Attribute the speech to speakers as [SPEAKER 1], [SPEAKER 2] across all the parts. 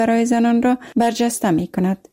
[SPEAKER 1] برای زنان را برجسته می کند.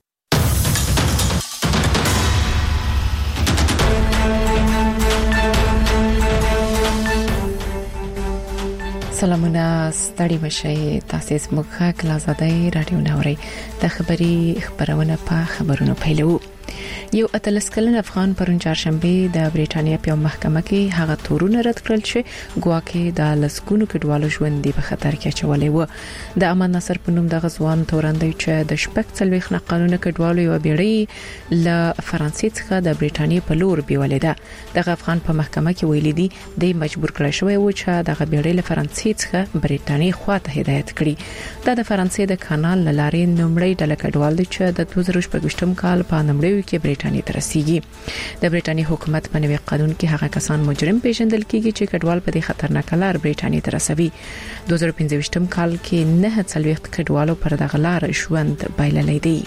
[SPEAKER 2] سلامونه ستړي مشي تاسو زموږه کلازادای رادیو نوري د خبري خبرونه په خبرونو پیلو. یو اتلس کلن افغان پرون چهارشنبه د بریټانیا په محکمه کې هغه تورونه رد کړل چې ګواکې د لسګونو کډوالو ژوند دی په خطر کې اچولې و. د امان نصر په نوم د غزوان توراندي چې د شپږ څلويخ نقلونه کډوالو یو بیړۍ ل فرانسې څخه د بریټانیا په لور بیولې ده. د افغان په محکمه کې ویل دي د مجبور کړی شوی و چې د بیړۍ له فرانسې څخه بریټانیا خواته هدایت کړي. د فرانسې د کانال لارې نومړی ډله کډوال دي چې د 2018 کال په نومړی کې بریټانیا ته رسیدي. د بریټانیا حکومت په نوي قانون کې هغه کسان مجرم پیژندل کیږي چې کډوال په دې خطرناک لار بریټانیا ته رسوي. 2015 کال کې 9 کډوالو پر دغه لار ژوند بایللې دي.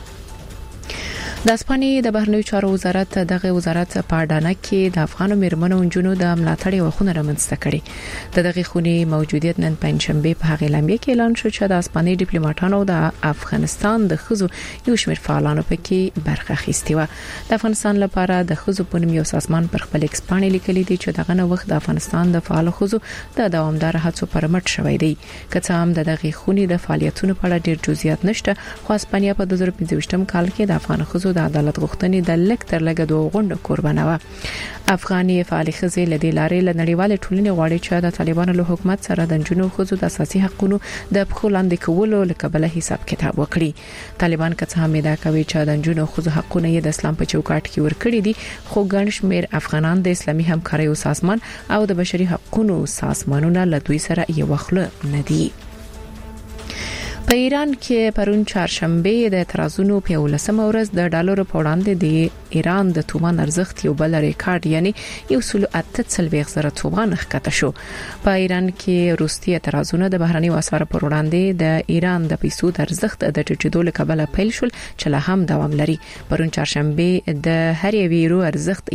[SPEAKER 2] د اسپانیې د بهرنیو چارو وزارت دغه وزارت په اډانه کې د افغانو میرمنو انجونو د ملاتړ وخونه رامنځته کړي. دغه خونې موجودیت نن پنځشنبه په هغه اعلامیه کې اعلان شو چې د اسپانیې ډیپلوماټانو د افغانستان د خزو یو شمېر فعالانو پکې برخه اخیستې و. د افغانستان لپاره د خزو په نوم یو سازمان پر خپل ایکسپانې لیکلي دي چې دغه نو وخت د افغانستان د فعال خزو د دوامدار هڅو پر مټ شوی دی. کڅ هم دغه خونې د فعالیتونو په اړه ډیر جزئیات نشته، خو اسپانیا په 2015 کال کې د افغان خزو د عدالت غوښتنې د لکتر لګ دوه غونډه قربانه و. افغاني فعال خزې لدې لارې له نړیوال ټولنې غواړي چې د طالبانو له حکومت سره د جنونو خزو د اساسي حقوقو د پخولاندې کولو لکبله حساب کتاب وکړي. طالبان که څه هم دا کوي چې د جنونو خزو حقوقونه د اسلام په چوکاټ کې ورکړي دي، خو ګڼ شمېر افغانان د اسلامي همکارۍ سازمان او د بشري حقوقو سازمانونو له دوی سره یو وخله نه دي. په ایران کې پرون چهارشنبه د اعتراضونو په 18مه ورځ د ډالر په وړاندې د ایران د تومان ارزښت یو بل ریکارډ یعنی 1.8 تومان ښکته شو. په ایران کې روسي اعتراضونه د بهرني اسعار پر وړاندې د ایران د پیسو د ارزښت د ټیټېدو لپاره پیل شول چې لا هم دوام لري. پرون چهارشنبه د هر یو ارزښت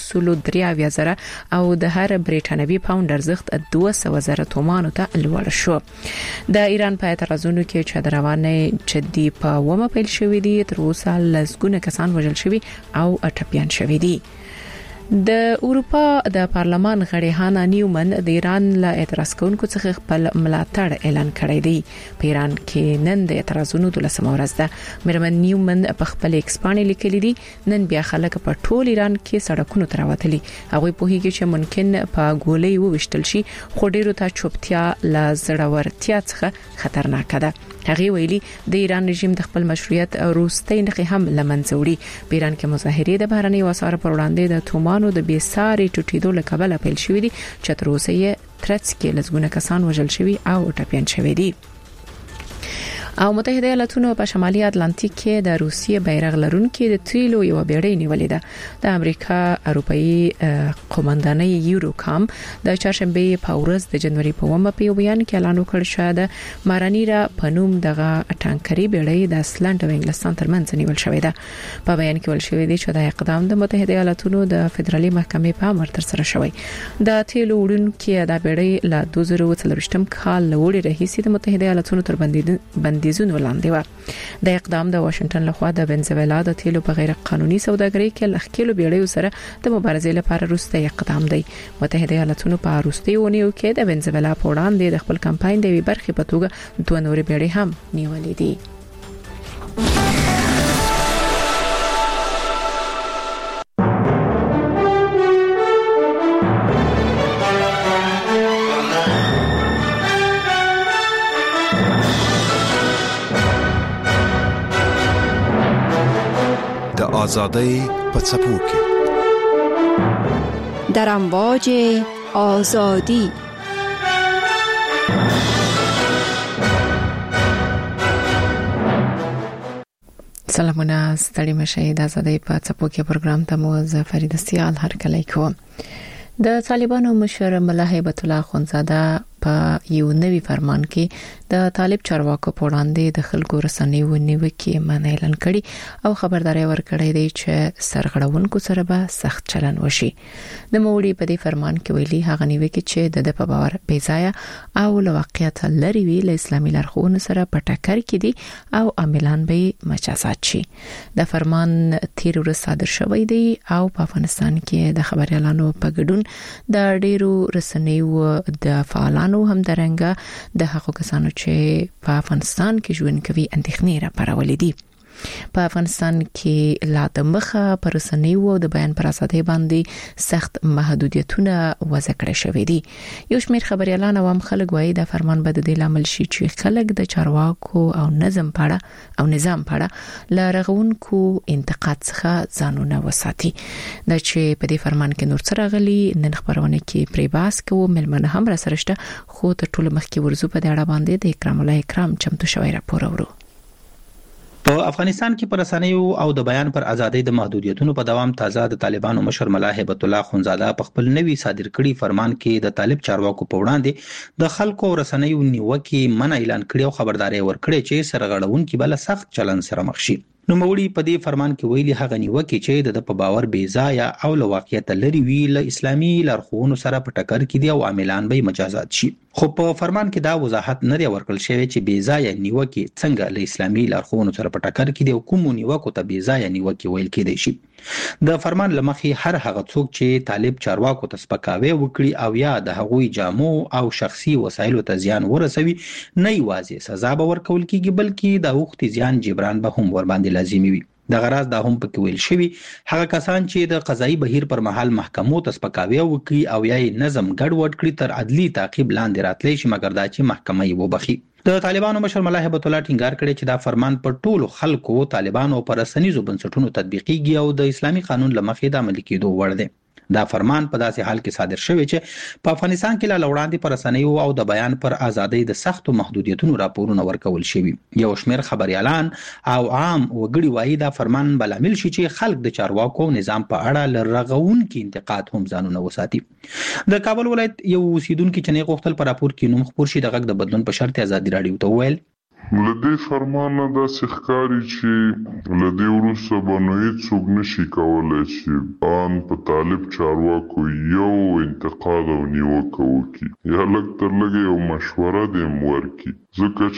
[SPEAKER 2] 1.3 او د هر بریټانوي پاوند ارزښت 200,000 تومان ته لوړ شو. د ایران په اعتراضونو کې چې د روانه جدي په ومه پیل شوې دي، تر اوسه لسګونه کسان وژل شوي او ټپيان شوي دي. د اروپا د پارلمان غړي هانا نیومن د ایران له اعتراض کوونکو څخه خپل ملاتړ اعلان کړی دی. په ایران کې نن د اعتراضونو 12مه ورځ ده. میرمن نیومن په خپل ایکسپانې لیکلي دي نن بیا خلک په ټول ایران کې سړکونو ته راوتلي. هغه په هیڅ چې ممکن په ګولۍ ووشتل شي، خو ډیرو ته چوپتیا له زړورتیا څخه خطرناک ده. هغه ویلي د ایران رژیم د خپل مشروعیت روستۍ نخې هم لمنځه وړي. په ایران کې مظاهرې د بهرني اسعار پر وړاندې د تومانو د بیساري ټوټېدو لپاره پیل شوې دي چې تر اوسه یې ترڅ کې لږونه کسان وژل شوي او ټپيان شوي دي. او متحده ایالاتونو په شمالي اتلانتیک کې د روسیې بیرغ لرونکي د تیلو یو بیړۍ نیولې ده. د امریکا اروپאי قومندانۍ یوروکام د چهارشنبه په ورځ د جنوري په 1 په بیان کې اعلان وکړ چې د مارانیرا په نوم دغه ټانکري بیړۍ د اسلند او انګلستان ترمنځ نیول شوې ده. په بیان کې ول شوې دي چې د اقدام د متحده ایالاتونو د فدرالي محکمې په امر تر سره شوی. د تیلو وړونکي د بیړۍ له 2023 کال لوړې راهیسې د متحده ایالاتونو تر بندیزونو لاندې و. د اقدام د واشنگټن لخوا د ونزویلا د تیلو په غیر قانوني سوداګرۍ کې لخکېلو بیړیو سره د مبارزې لپاره وروستي اقدام دی. متحده ایالاتونو په وروستي ونیو کې د ونزویلا په وړاندې د خپل کمپاین د برخې په توګه 2 نورې بیړۍ هم نیولې دي.
[SPEAKER 3] آزادی په څپو کې
[SPEAKER 1] در امواج آزادی.
[SPEAKER 2] سلامونه ستړي مشه د آزادی په څپو کې پروګرام ته مو زفرید سیال هر کله کوم. د طالبانو مشر ملا هیبت الله خونزاده په یو نوي فرمان کې د طالب چارواکو په وړاندې د خلکو رسنیو نیوکې منع اعلان کړي او خبرداري ورکړې ده چې سرغړونکو سره به سخت چلن وشي. د موړي په دې فرمان کې ویلي هغه نیوکې چې د په باور بیځایه او له واقعیت لري وی له اسلامي لارښوونو سره په ټکر کې دي او عاملان به مجازات شي. د فرمان تیر ورځ صادر شوی دی او په افغانستان کې د خبريالانو په ګډون د ډیرو رسنیو د فعالانو هم درنګه د حقوقو کسانو چې په افغانستان کې ژوند کوي اندېښنې راپارولې دي. په افغانستان کې لا د مخه پر رسنیو او د بیان پر ازادۍ باندې سخت محدودیتونه وضع کړي شوې دي. یو شمېر خبريالان او هم خلک وایي د فرمان بد دی لامل شي چې خلک د چارواکو او نظام پاړه لارغونکو انتقاد څخه ځانونه وساتي. د چې په دې فرمان کې نور څه راغلي نن خبرونه کې پری باس کوو ملمنه هم را سره شته خو ته ټول مخکې ورزو په دې اړه باندې د اکرام الله اکرام چمتو شوی راپور اورو.
[SPEAKER 4] په افغانستان کې پر رسنیو او د بیان پر ازادۍ د محدودیتونو په دوام تازه د طالبانو مشر ملا هیبت الله خونزاده په خپل نوي صادر کړي فرمان کې د طالب چارواکو په وړاندې د خلکو رسنیو نیوکې منع اعلان کړي او خبرداري ورکړي چې سرغړونکو بل سخت چلن سره مخ شي. نو موړي په دې فرمان کې ویلي هغه نیوکې چې د په باور بیځایه او له واقعیت لري وی له اسلامي لارښوونو سره په ټکر کې دي او عاملان به مجازات شي. خو په فرمان کې دا وضاحت نه دی ورکړل شوی چې بیځایه نیوکې څنګه له اسلامي لارښوونو سره په ټکر کې دي او کوم نیوکو ته بیځایه نیوکې ویل کېدای شي. د فرمان لمخې هر هغه څوک چې طالب چارواکو ته سپکاوی وکړي او یا د هغوی جامو او شخصي وسایلو ته زیان ورسوي نه یوازې سزا به ورکول کېږي بلکې د وخت زیان جبران به هم ور باندې لازمي وي. د غراض دا هم پکې ویل شوی هغه کسان چې د قضایي بهیر پر مهال محکمو ته سپکاوی وکړي او یا نظم ګډوډ کړي تر عدلي تعقیب لاندې راتلی شي مګر دا چې محکمه یې وبخي. د طالبانو مشر ملا هیبت الله ټینګار کړی چې دا فرمان پر ټولو خلکو طالبانو پر رسنیزو بنسټونو تطبیقیږي او د اسلامي قانون لمخې د عملي کېدو وړ دی. دا فرمان په داسې حال کې صادر شوی چې په افغانستان کې لا وړاندې پر رسنیو او د بیان پر ازادۍ د سختو محدودیتونو راپورونه ورکول شوی. یو شمېر خبريالان او عام وګړي وایي دا فرمان بلامل شي چې خلک د چارواکو نظام په اړه لرغونکي انتقاد هم ځانونه وساتي. د کابل ولایت یو اوسیدونکو چې نه غوښتل پر راپور کې نوم خبر شي د غږ د بدلون په شرط ازادي رادیو ته ویل
[SPEAKER 5] لدې فرمانه دا ښکاري چې لدې وروسته به نو هیڅوک نشي کولی چې ان په طالب چارواکو یو انتقاد او نیوکه وکړي یا لږ تر لږه یو مشوره دې هم ورکړي ځکه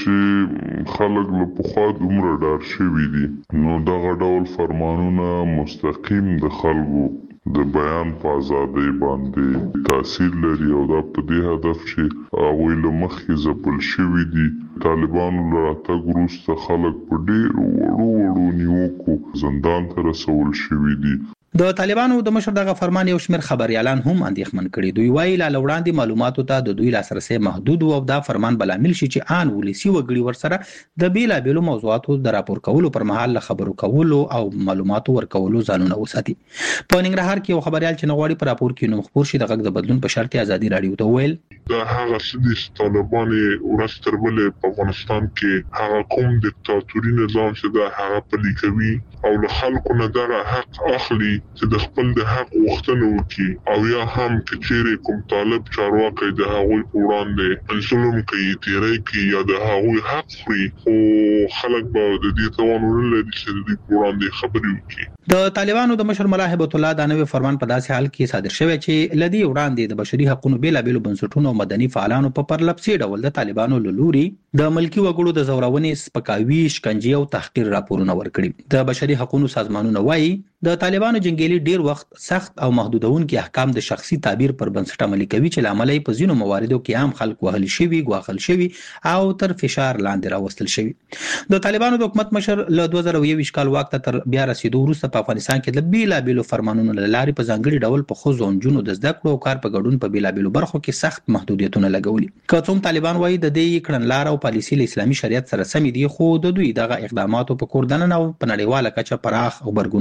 [SPEAKER 5] چې خلک له پخوا دومره ډار شوي دي. نو دغه ډول فرمانونه مستقیم د خلکو د بیان په ازادۍ باندې تاثیر لري او دا په دې هدف چې هغوی له مخکې ځپل شوي دي. طالبانو له راتګ وروسته خلک په ډېرو وړو نیوکو زندان ته رسول شوي دي.
[SPEAKER 4] د طالبانو د مشر دغه فرمان یو شمېر خبريالان هم اندېښمن کړي. دوی وایي لا وړاندې معلوماتو ته د دوی لاسرسي محدود او دا فرمان بلامل شي چې ان ولسی وګړي ورسره د بیلابېلو موضوعاتو د راپور کولو پر مهال له خبرو کولو او معلوماتو ورکولو ځانونه وساتي. په ننګرهار کې یو خبريال چې نغواړي پر راپور کې نوم خبر شي د غږ د بدلون په شرط ازادي رادیو ته ویل
[SPEAKER 5] دا هغه سدي طالبانې ورستر بلې په افغانستان کې هغه کوم دیکتاتوري نظام چې دا هغه پلي کوي او له خلکو نه دغه حق اخلي چې د خپل د حق غوښتنه وکړي او یا هم کچېرې کوم طالب چارواکي د هغوی په وړاندې ظلم کوي تیری کوي یا د هغوی حق خوري خو خلک به د دې توان نه لري چې د دې په وړاندې خبرې وکړي.
[SPEAKER 4] د طالبانو د مشر ملا هیبت الله دا نوی فرمان په داسې حال کې صادر شوی چې لدی وړاندې د بشري حقوقو بیلابېلو بنسټونو او مدني فعالانو په پرلپسې ډول د طالبانو لوري د ملکی وګړو د زورونې سپکاوي شکنجه او تحقیر راپورونه ورکړي. د بشري حقوقو سازمانونه وایي د طالبانو جنگیالي ډیر وخت سخت او محدودونکي احکام د شخصي تعبیر پر بنسټ عملي کوي چې لامل یې په ځینو مواردو کې عام خلک وهل شوي غواخل شوي او تر فشار لاندې راوستل شوي. د طالبانو د حکومت مشر له 2021 کال واک ته تر بیا رسیدو وروسته په افغانستان کې د بیلابېلو فرمانونو له لارې په ځانګړي ډول په ښځو نجونو د زده کړو او کار په ګډون په بیلابېلو برخو کې سخت محدودیتونه لګولي. که څوم طالبان وایي د دې کړنلار او پالیسي له اسلامي شریعت سره سم دي خو د دوی دغه اقداماتو په کوردنن او په نړیواله کچه پراخ خبرګونونه هم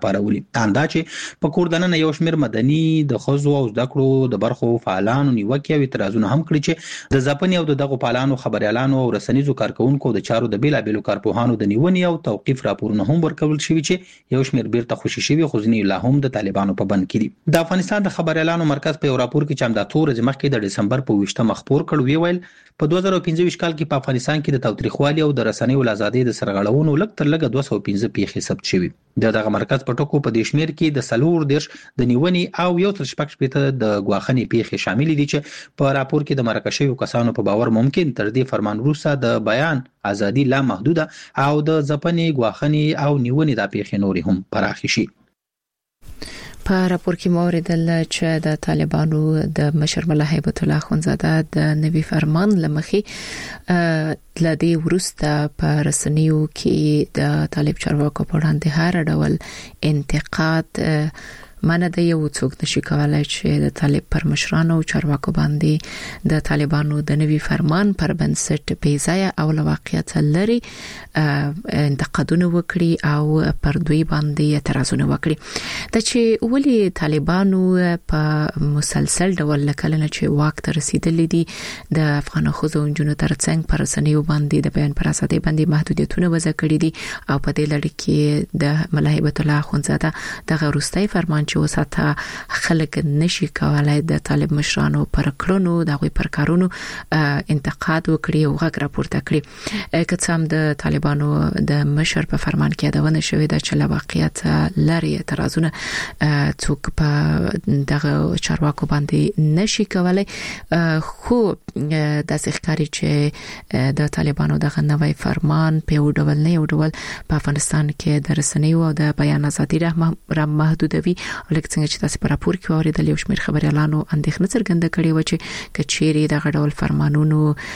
[SPEAKER 4] راپارولي. دا چې په کوردنه یو شمېر مدني د خزو او زده کړو د برخو فعالانو نیوکې او اعتراضونه هم کړي چې د ځپنې او دغه فعالانو خبريالانو او رسنیزو کارکونکو د چارو د بیلابېلو کارپوهانو د نیونې او توقيف راپورونه هم ورکول شوي چې یو شمېر بیرته خوشي شوي خو ځینې لا هم د طالبانو په بند کې دي. د افغانستان د خبريالانو مرکز په یو راپور کې چې هم د تور مخکې د دسمبر په 20 مخبور کړ ویل په 2015 کال کې په افغانستان کې د تاوتریخوالي او د رسنیو ازادۍ د سرغړونو لږ تر لږه 215 پیښې ثبت شوي. دغه مرکز په ټکو په دې شمیر کې د سلور دیش د نیونې او یو تر شپږ شپېته د غواخنې پیښې شامل دي چې په راپور کې د مرکه شویو کسانو په باور ممکن تر دې فرمان وروسته د بیان ازادي لا محدوده او د ځپنې غواخنې او نیونې د پیښې نورې هم پراخ شي.
[SPEAKER 2] په راپور کې موریدل چې د طالبانو د مشر ملا هیبت الله خونزاده د نوي فرمان لمخې لدی ورسته په رسنیو کې د طالب چارواکو په وړاندې هر ډول انتقاد مانه د یو څوک نشي کولای چې د طالب پر مشرانو او چارواکو باندې د طالبانو د نوي فرمان پر بنسټ بیځای او واقعیت لري انتقادونه وکړي او پر دوی باندې اعتراضونه وکړي. د چې ولي طالبانو په مسلسل ډول لکلنه چې واک ته رسیدلې دي د افغان خوځو جنونو ترڅنګ پر رسنیو باندې د بیان پر ازادۍ باندې محدودیتونه وضع کړي دي او په دې لړ کې د ملا هیبت الله خونزاده د غروستای فرمان چې وساته خلک نشي کولای د طالب مشرانو پر کړنو دغه پر کارونو انتقاد وکړي او غږ راپورته کړي. کڅام د طالبانو د مشر په فرمان کې یادونه شوې ده چې له واقعیت لري اعتراضونه څوک په دغه چارواکو باندې نشي کولای خو د ښکاری چې د طالبانو دغه نوې فرمان په یو ډول نه یو ډول په افغانستان کې د رسنیو او د بیان ازادي را محدودوي. څنګه چې تاسو په راپور کې اوریدل یو شمېر خبريالانو اندېښنه څرګنده کړې و چې کچېری دغه ډول فرمانونو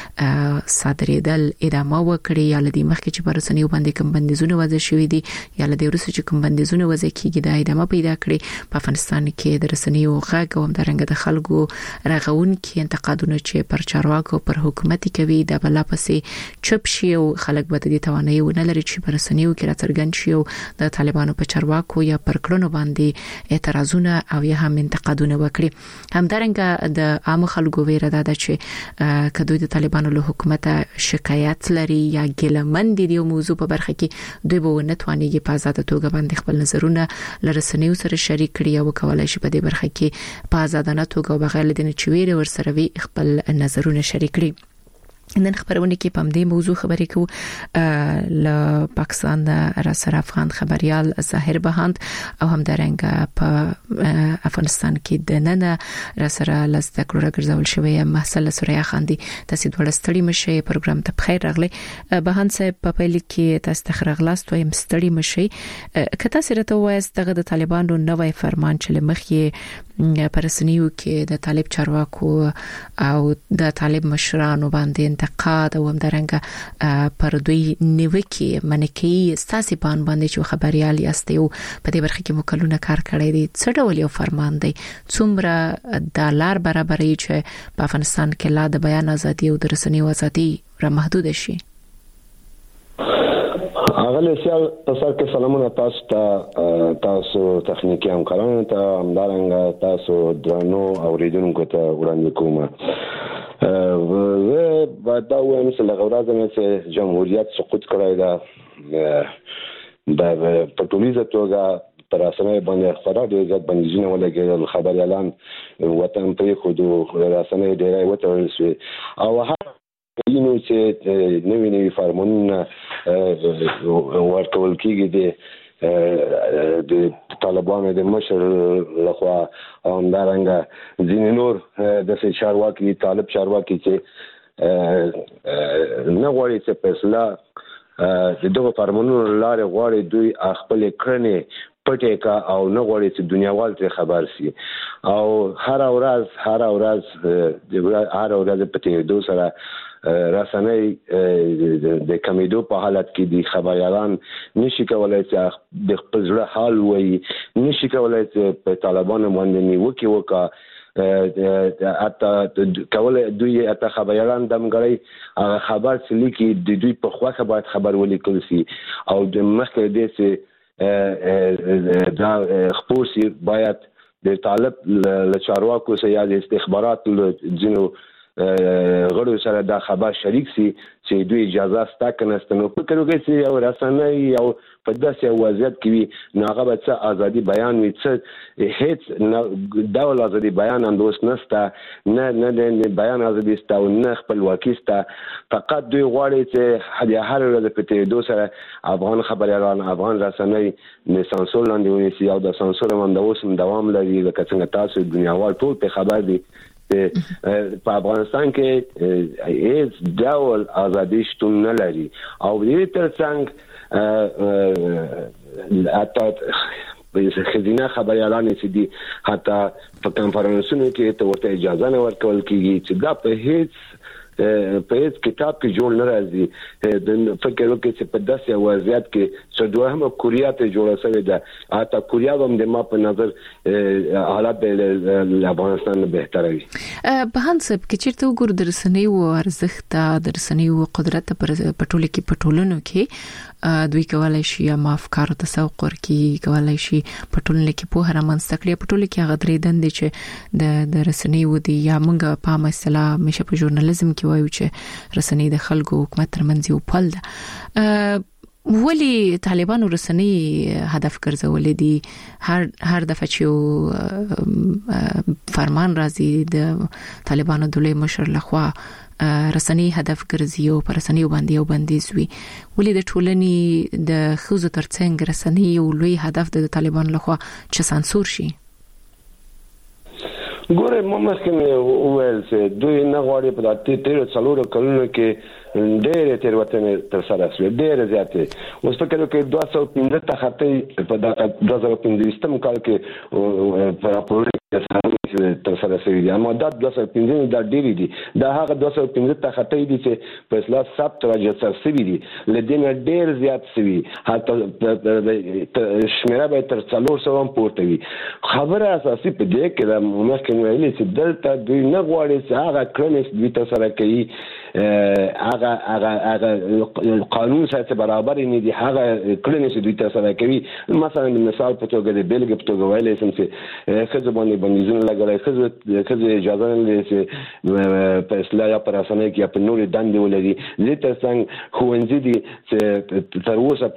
[SPEAKER 2] صادرېدل ادامه وکړي یا لدی مخکې چې پر رسنیو باندې کوم بندیزونه وضع شوې دي یا لدی وروسته چې کوم بندیزونه وضع کیږي د ادامه پیدا کړي. په افغانستان کې د رسنیو غږ او همدارنګه د خلکو رغون کې انتقادونه چې پر چارواکو پر حکومت کوي د بلا پسې چپ شي او خلک به د توانایي ونه لري چې پر رسنیو کې راڅرګند شي او د طالبانو په چارواکو یا پر کړنو باندې اعتراضونه او یا هم انتقادونه وکړي. همدارنګه د عام خلکو ویره ده چې کدوې د طالبانو له حکومت شکایت لري یا ګلمن دي یو موضوع په برخه کې دوی به نه توانيږي په آزاد توګه باندې خپل نظرونه لرسنیو سره شریک کړي او کولای شي په دې برخه کې په آزادانه توګه او بغیر لدې چې ویره ورسره وي خپل نظرونه شریک کړي. نن خبرونه کې په دې موضوع خبرې کوو له پاکستان را سره افغان خبريال ظاهر بهاند او همدارنګه په افغانستان کې د نن را سره لسته کړه ګرځول شوی محسل سوریا خاندي. تاسو دوه ستړي مشه پروګرام ته بخیر راغلی. بهاند صاحب په پیل کې تاسو تخرغلاست وایم ستړي مشه کته سره ته وایست دغه د طالبانو نوې فرمان چې مخې پرسنیو کې د طالب چارواکو او د طالب مشرانو باندې انتقاد او همدارنګه پر دوی نیوکې منکې ستاسي باندې چې خبريال یاستئ او په دې برخه کې مکلونه کار کړی دي څه ډول یو فرمان دی څومره د لار برابرۍ چې په افغانستان کې لا د بیان ازادي او د رسنیو ازادي را محدود شي.
[SPEAKER 6] اغلی سیال تاسو کې سلامونه تاسو تخنیکی همکارانو ته همدارنګه تاسو درنو اوریدونکو ته وړاندې کوم. زه دا وایم چې له غوړازه مې چې جمهوریت سقوط کړی دا د پټولیزه توګه پر اسنه باندې خبره ډېر زیات بندیزونه ولګېدل خبريالان وطن پرې خو د رسنۍ ډېرای وترل شو او نو چې نوې فرمانونه ورکول کېږي د طالبانو د مشر لخوا همدارنګه ځینې نور د چارواکي طالب چارواکي چې نه غواړي چې فیصله دغه فرمانونو لارې غواړي دوی خپل کړنې پټه کا او نه غواړي چې دنیاوال ته خبر شي او هر ورځ په تیرو سره رسنۍ د کمیدو په حالت کې د خبريالان نشي کولای چې د خپل ځړه حال وایي نشي کولای چې په طالبانو باندې نیوکه وکړي اته کولای دوی اته خبريالان دمګړی خبر چې لیکي د دوی په خواخه باید خبر ولیکل شي او د مخکې د دا خپوسي باید د طالب له چارواکو سره یا د استخبارات ځینو غړو سره دا خبر شریک سي چې دوی اجازه ستا کنه نو فکر وکړي چې یو رسنۍ یو په داسې وضعیت کې وي نو هغه به څه ازادي بیان وي څه هیڅ ډول ازادي بیان اندوس نسته نه بیان ازادي سته او نه خپلواکي سته فقط دوی غواړي چې هر ورځ په تېرېدو سره افغان خبریالان افغان رسنۍ د سانسور لاندې ونیسي او د سانسور هم د اوس دوام لري لکه څنګه تاسو دنیاوال ټول په خبر دي په افغانستان کې هیڅ ډول ازادي شتون نه لري او دې ترڅنګ حتی خزینه خبریالان چې دي حتی په کانفرنسونو کې ته ورته اجازه نه ورکول کیږي چې دا په هیڅ کتاب کې جوړ نه راځي د فکر وکړي چې په داسې وضعیت کې چې دوهمه کوریا ته جوړه شوې ده حتی کوریا هم د ما په نظر حالات د افغانستان نه بهتره وي
[SPEAKER 2] په هانسب کې چیرته وګور د رسنۍ او ارزښت د رسنۍ او قدرت پر پټول کې پټولونو کې دوی کولای شي ما افکار تسوق ورکي کولای شي پټولنه کې په هر منځکړي پټول کې غدري دند چې د رسنۍ ودی یا موږ په مسله مشه په ژورنالیزم کې وایو چې رسنۍ د خلکو حکومت ترمنځ یو پل ده ولی طالبانو رسنۍ هدف ګرځولې دي هر دفعه چې فرمان راځي د طالبانو د لوی مشر لخوا رسنۍ هدف ګرځي او پر رسنۍ باندې بندیز وي ولې د ټولنې د خوځو ترڅنګ رسنۍ او لوی هدف د طالبانو لخوا چې سانسور شي
[SPEAKER 6] ګوره ممکن وویل چې دوی نه غواړي په دې 13 کلونو کې ډېر تیروتنې تر سره شوې ډېر زیاتې اوس فکر وکړئ 2015 ته خطې په 2015 کال کې په راپور تر سره شوې دي اما دا 2015 دا ډېری دي دا هغه 2015 ته خطې دي چې په اصلاح ثبت راځي شوې دي لدین ډېر زیات شوي حتی شمیره به تر 400 هم پورته وي خبره اساسي په دې کې د ممکن ویلي چې دلته دوی نه غواړي چې هغه کړنې دوی تر سره کوي هغه قانون سره برابر نه دي هغه کړنې چې دوی تر سره کوي مثلا مثال په توګه د بیلګې په توګه ویلې سم چې خزه باندې بندیزونه لګولای خزه اجازه نه لري چې په اصلاح یا پر اسانه کې په نور دندې ولري زه تر څنګه خوندې دي چې تر اوسه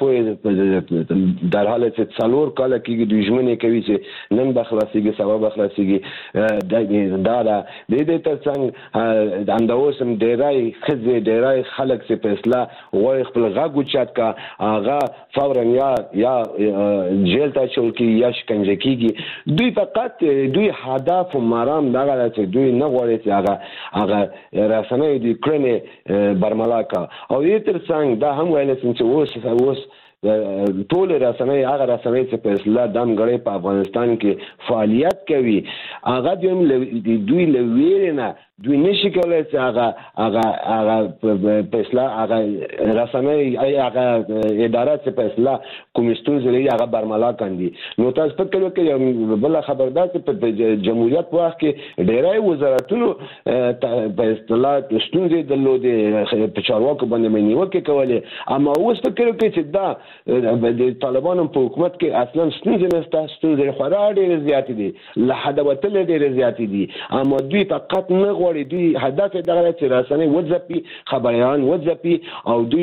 [SPEAKER 6] په در حال چې څلور کال کې دوی ژمنې کوي چې نن بخلاصيږي سبا بخلاصيږي دا د تر څنګه د اندوسم ډیرای خزه ډیرای خلک چې په اصلاح وای خپل غاګو چات کا هغه فورا یا جیل ته چول کی یا شکنجه کیږي دوی فقط دوی هدف و مرام دغه چې دوی نه غواړي چې هغه رسنۍ دي کړنې برملاکا او یې تر څنګه دا هم ویل چې اوس ټول رسنۍ هغه رسنۍ چې په اصلاح دمګړې په افغانستان کې فعالیت کوي هغه دوی لویرنه دوی نشي کولای چې هغه په اصلاح هغه رسنۍ هغه اداره چې په اصلاح کومستون زری هغه برملا کاندي نو تاسو فکر وکړئ بل خبردار چې په جمهوریت په وخت کې ډیرای وزارتونو په اصطلاح ستونزې درلودې په چارواکو باندې نیوکه کولې اما اوس فکر وکړئ چې دا د طالبانو په حکومت کې اصلا ستونزې نشته ستونزې خورا ډېرې زیاتې دي له حد وتلې ډېرې زیاتې دي اما دوی فقط نه غواړي دوی هدف دغه چې رسنۍ وځپي خبريان وځپي او دوی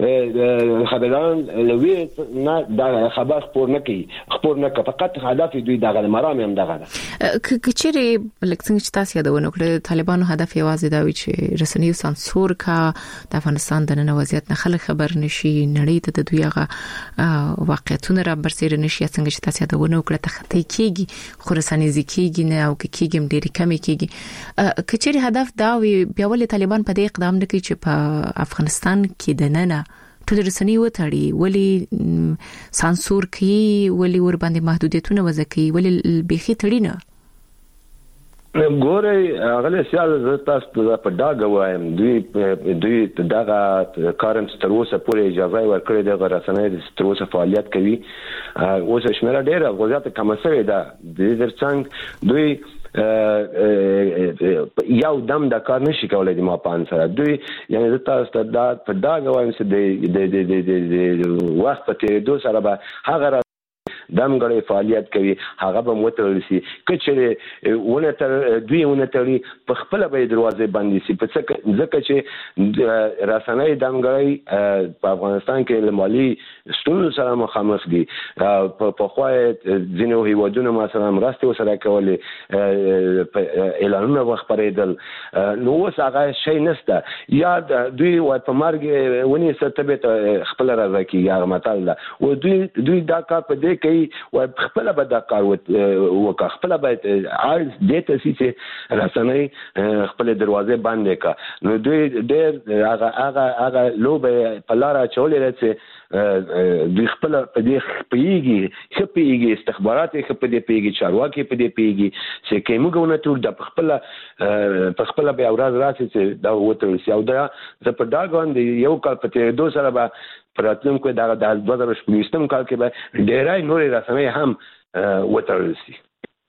[SPEAKER 6] خبريان لوي نه دا خبر خبر نه کوي فقط هدف دوی دغه مرام هم دغه
[SPEAKER 2] کچېری لکه څنګه چې تاسو یادونه کړې طالبانو هدف یوازې دا وي چې رسنۍ سانسور کا د افغانستان د نن وضعیت نه خلک خبر نشي نړۍ ته د دوی هغه واقعیتونه را برسېره نشي څنګه چې تاسو یادونه وکړه ته خطي کیږي خو رسنۍ زکیږي نه او کیږي ډېری کمی کیږي کچېری هدف دا وي بیا ولې طالبان په دې اقدام نه کوي چې په افغانستان کې د نن ټول رسنۍ وتړي ولې سانسور کوي ولې ور باندې محدودیتونه وځي ولې بيخي تړي نه
[SPEAKER 6] ګوره هغه سیال تاسو په داګه وایم دوی دغه کارم ستروسه پورې اجازه ورکړې د رسنۍ ستروسه فعالیت کوي اوس شمیره ډیره غوځات کم شوی ده د درڅنګ دوی یو دم د کار نشي کولای د ما پان سره دوی یعنی تاسو ته دا په داګه وایم چې د وخت په تیریدو سره به هغه دمګړی فعالیت کوي هغه به مترل شي کچې ونه تر دوی ونه تري په خپل به دروازه باندې شي په ځکه چې رسنۍ دمګړی په افغانستان کې مالی ستونزو سره مخامخ دي په خو ځینو هیوادونو مثلا مرسته سره کولې اعلانونه وخبرېدل نو اوس هغه شی نشته یا دوی و په مرګ ونی ستبه خپل راځي هغه متل ده او دوی دا کار په دې کوي او خپل به دا کار وکړه خپل به عايز دې ته چې رسنۍ خپل دروازه باندې کا نو دوی ډېر هغه لوبه په لار چولې راځي دوی خپل په دې پیږي استخبارات په دې پیږي چارواکي په دې پیږي چې کومګونه ټول د خپل به اوراد راسي چې دا وته سي او دا په دا باندې یو کال په دوه سره به پراتلونکو دا د 2018 کال کې به ډېرای نورې رسنۍ هم وته سي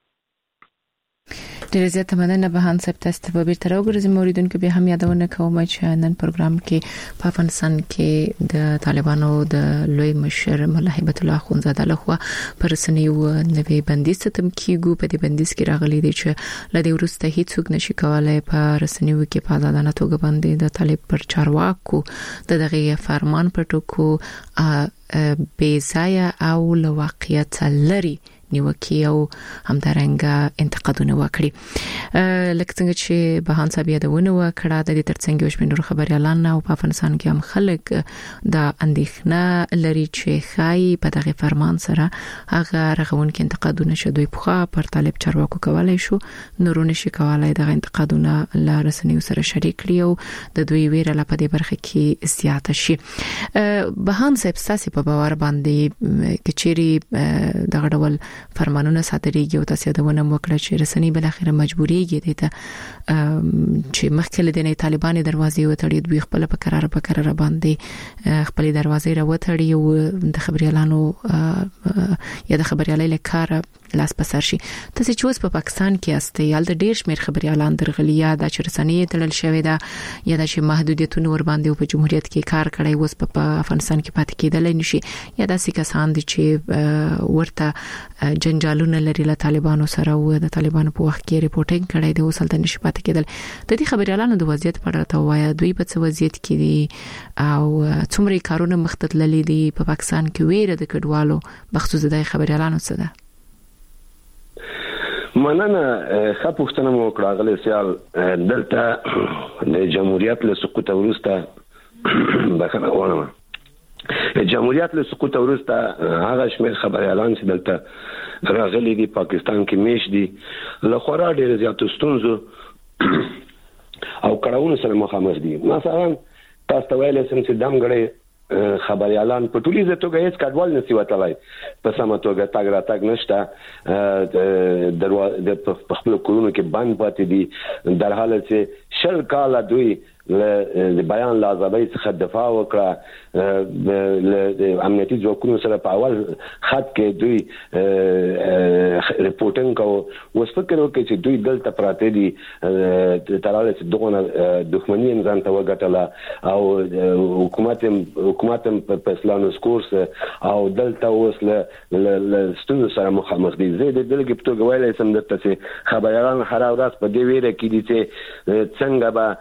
[SPEAKER 2] ډېر زیات مننه به هان صاحب تاسو ته بیرته راوګرځم موریدونکو به هم یادونه کوم چې نن پروګرام کې په افغانستان کې د طالبانو د لوی مشر مولا هیبت الله اخونزاده لخوا پرسنیو نوې بندیز ته کېګو په دې بندیز کې راغلي دي چې لدې ورسته هیڅوک نشي کولای په رسنیو کې په آزادانه توګه باندې د طالب پر چارواکو دغه فرمان پر ټکو بې ځای او لواقعیت لري نیوکي او همدارنګه انتقادونه وکړي لکه څنګه چې بهان صاحب یادونه وکړه د دې ترڅنګ یو شمېر خبريالان او په افغانستان کې هم خلک د اندېښنه لري چې خای په دغه فرمان سره هغه رغون کې انتقادونه شوي په پر طالب چارواکو کولای شو نورونه شي کولای دغه انتقادونه لا رسنیو سره شریک کړي او د دوی ویره لا په دې برخه کې زیاته شي بهان صاحب تاسو په باور باندې کچيري دغه ډول فرمانونه صادرېږي او تاسو یادونه وکړه چې رسنۍ بل اخر مجبورېږي ته چې مخکې د طالبان دروازې وتړي دوی خپل په قرار باندې خپل دروازې راوتړي او د خبريالانو یا د خبريالۍ لکاره لاس پسر شي تاسو چې اوس په پاکستان کې استئ یال د ډېر شمېر خبريالان درغلیا د رسنۍ تړل شوی دا یا د محدودیتونو ور باندې په جمهوریت کې کار کړی اوس په افغانستان کې پاتې کېدل نشي یا داسې کسان دي چې ورته جنجالونه لري له طالبانو سره او د طالبانو په وخت کې ریپورټینګ کړی دی وسلته نشي پاتې کېدل د دې خبريالانو د وضعیت په اړه توایا دوی په څه وضعیت کې دي او څومره کارونه مختللي دي په پاکستان کې ویره د کډوالو بخصوص د خبريالانو څه ده
[SPEAKER 6] مننه ښه پوښتنه مو وکړه غلې سیال دلته د جمهوریت له سقوط وروسته بخنه وانه جمهوریت له سقوط وروسته هغه شمېر خبريالان چې دلته راغلي دي پاکستان کې میش دي له خورا ډېر زیاتو ستونزو او کړهونو سره مخامخ دي مثلا تاسو ویلې چې دمګړی خبريالان په ټولیزه توګه هیڅ کډوال نسی وتلای په سمه توګه تاګ را تاګ نشته د خپل کورونو کې بند پاتې دي در حال چې شل کال دوی د بیان لازمي څخه دفاع وکړه د امنیتي ځواکونو سره په اول خط کې دوی ریپورټینګ کوي اوس فکر وکړي چې دوی دلته پراته دي تراله چې دغه دښمنی انسان ته وګټله او حکومت په اسلامي کورس او دلته اوس له ستونزو سره مخامخ دي زه د دلګ په توګه ویلای سم درته چې خبريالان هر ورځ په دې ویره کې دي چې څنګه به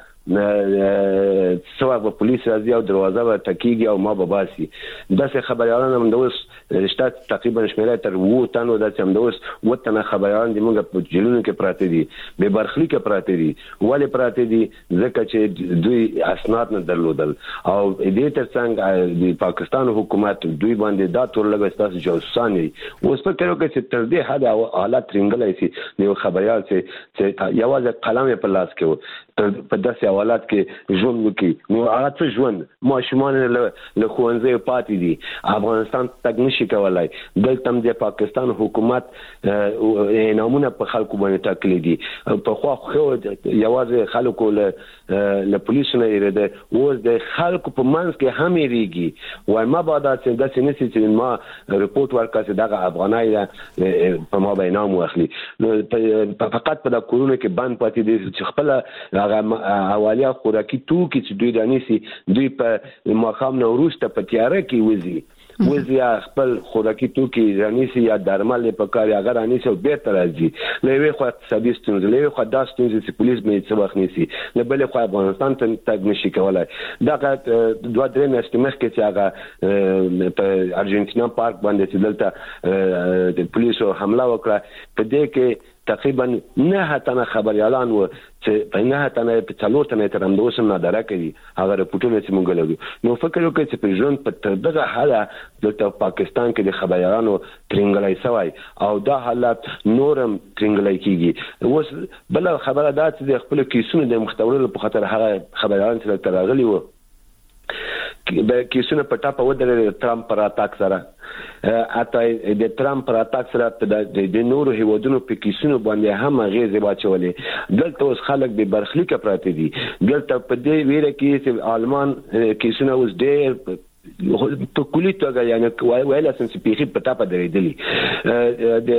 [SPEAKER 6] سواب پولیس راځي او دروازه به ټکیږي او ما به باسي داسې خبريالان هم د اوس رشتہ تقریبا شمیره تر 2 تنو د هم د اوس وطن خبريالان د موږ په جیلونو کې پراته دي به برخلي کې پراته دي ولې پراته دي ځکه چې دوی اسناد نه درلودل او دې ترڅنګ د پاکستان حکومت دوی باندې دا تور لګي تاسو جوساني اوس په کړو کې چې تر دې حد حالات رنګلای شي نو خبريال چې یوازې قلم په لاس کې په داسې حالات کې ژوند وکي نو هغه څه ژوند ماشومان له خوانځي پاتې دي افغانستان تګ نشي کولای دلته د پاکستان حکومت نامونه په خلکو باندې ټاکلي دي په خو یوازې خلکو له پولیسو نه یریده اوس د خلکو په منځ کې هم یریږي وای ما بعد چې داسې نشي چې ما ریپورت ورکړم دغه افغانای په ما بینام واخلي فقط په د کورونه کې بند پاتې دي چې خپل اوالیا خوراکي توکي چې دوی دانيسي دوی په مخام نو وروسته په تیاره کې وځي وزیا خپل خوراکي توکي رانیسي یا درمل په کار یا غرانیسي او بیرته راځي. لوي خو اقتصادي ستونزې، لوي خو دا ستونزې چې پولیس مې څه وخت نیسي، نه بل خو افغانستان ته تګ نشي کولای. دا 2-3 میاشتې مخکې چې هغه په ارجنټینا پارک باندې چې دلته د پولیسو حمله وکړه، په دې کې تقریبا 9 تنه خبريالان و چې په 9 تنه په 4 تنه تر هم دوسم نه درکړي هغه رپورټونه چې مونږ لرو. نو فکر وکړئ چې په ژوند په دغه حالت د پاکستان کې د خبريالانو ترنګلای سوی او دا حالت نورم ترنګلای کیږي. اوس بل خبره دا چې د خپل کیسونو د مختورلو په خاطر هغه خبريالان چې ترغلي وو به کیسونه په ټاپه ودرې ترامپ پر اتاک سره اته د ترامپ پر اتاک سره د نورو هیوادونو په کیسونو باندې هم غیزه واچولې. دلته اوس خلک به برخلیک پراته دي. دلته په دې ویره کې چې آلمان کیسونه اوس ډېر په کلی توګه یعنی ویل اساس پیخي پتا په درېدلی د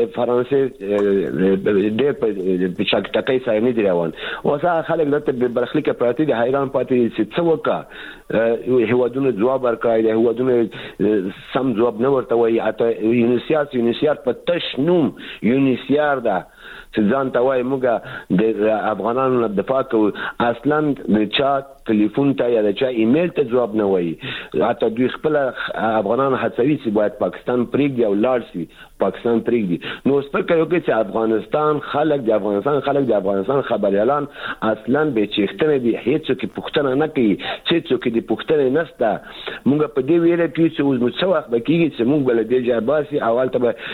[SPEAKER 6] فرانسې ډېر په شاکټکای سره نه دی روان. اوس خلک دلته برخلیک پراته دي، حیران پاتې چې څه وکړه. هیوادونو جواب ورکړی دی، هیوادونو سم جواب نه ورته وایي. اته یونیسیار په تش نوم یونیسیار ده چې ځان ته وایي موږ د افغانانو نه دفاع کوو، اصلا د چا ټلیفون ته یا د چا ایمیل ته جواب نه وایي. اته دوی خپل افغانانو هڅوي چې باید پاکستان پرېږدي او لاړ شي، پاکستان پرېږدي. نو فکر وکړئ چې افغانستان خلک د افغانستان خبريالان اصلا به چیختنه دي، هیڅ څوک پوښتنه نه کوي، چې څوک دې پوښتنه نشته. موږ په دې ویره کې چې اوس څه وخت بکیږي چې موږ بل دې ځای باسي اول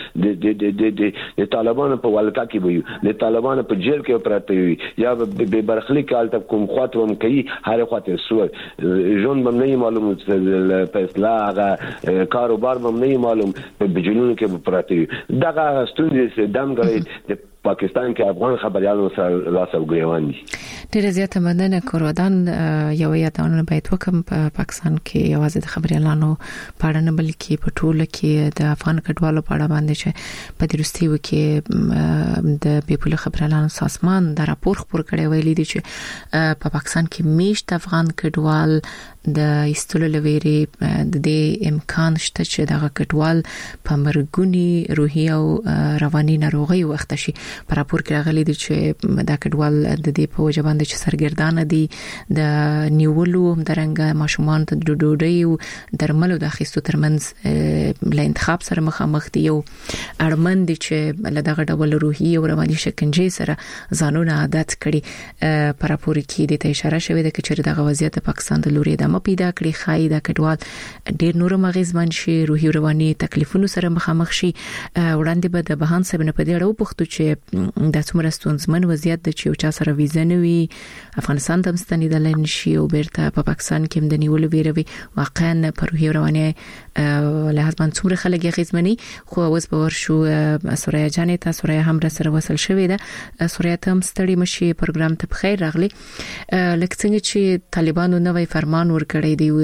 [SPEAKER 6] ته د طالبانو په ولکه کې وي، د طالبانو په جیل کې پراته وي، یا به برخلیک حالت کوم خاطر هم کوي، هر خاطر سو ژوند هم نه معلوم، په اصلاح کاروبار هم نه معلوم، په بجنونو کې پراته وي. دغه ستونزې دمګړي د پاکستان کې افغان خبريالانو سره لاس او ګریوان دي.
[SPEAKER 2] ډیره زیاته مننه کورودان. یو یادونه باید وکم په پاکستان کې یوازې د خبريالانو پاړه نه بلکې په ټوله کې د افغان کډوالو پاړه باندې چې په دروستیو کې د بیپوله خبريالانو سازمان د راپور خبر کړي ویلي دي چې په پاکستان کې میشت افغان کډوال د ایستلو لويري د دې امکان شته چې دغه کډوال په مرګونی روحي او رواني ناروغي وخت شي. په راپور کې راغلي دي چې دا کډوال د دې په وجه باندې چې سرګردان دي، د نیولو همدارنګه ماشومان ته د ډوډۍ او درملو د اخیستو ترمنځ له انتخاب سره مخامخ دي او اړمن دي چې له دغه ډول روحي او رواني شکنجې سره ځانونه عادت کړي. په راپور کې د ته اشاره شوې ده چې دغه وضعیت پاکستان د لوري د پیدا کړی خای دا کډوال ډیر نور مغزمن شي، روحي رواني تکلیفونو سره مخامخ شي. وړاندې به د بهان سبنه په دې اړه وپوښتو چې د څومره ستونزمن وضعیت د چې چا سره ویزه نه وي افغانستان ته مستنیدل نشي او بیرته په پاکستان کې د نیولو ویروي واقعا په روحي رواني لحاظ باندې څومره خلک یغزمني. خو اوس به ورشو سوریا جانې ته سوریا هم سره وصل شوې ده. سوریا ته هم ستړي مشي پروګرام ته بخیر راغلي. لکه څنګه چې طالبانو نوې فرمان ورکړی دی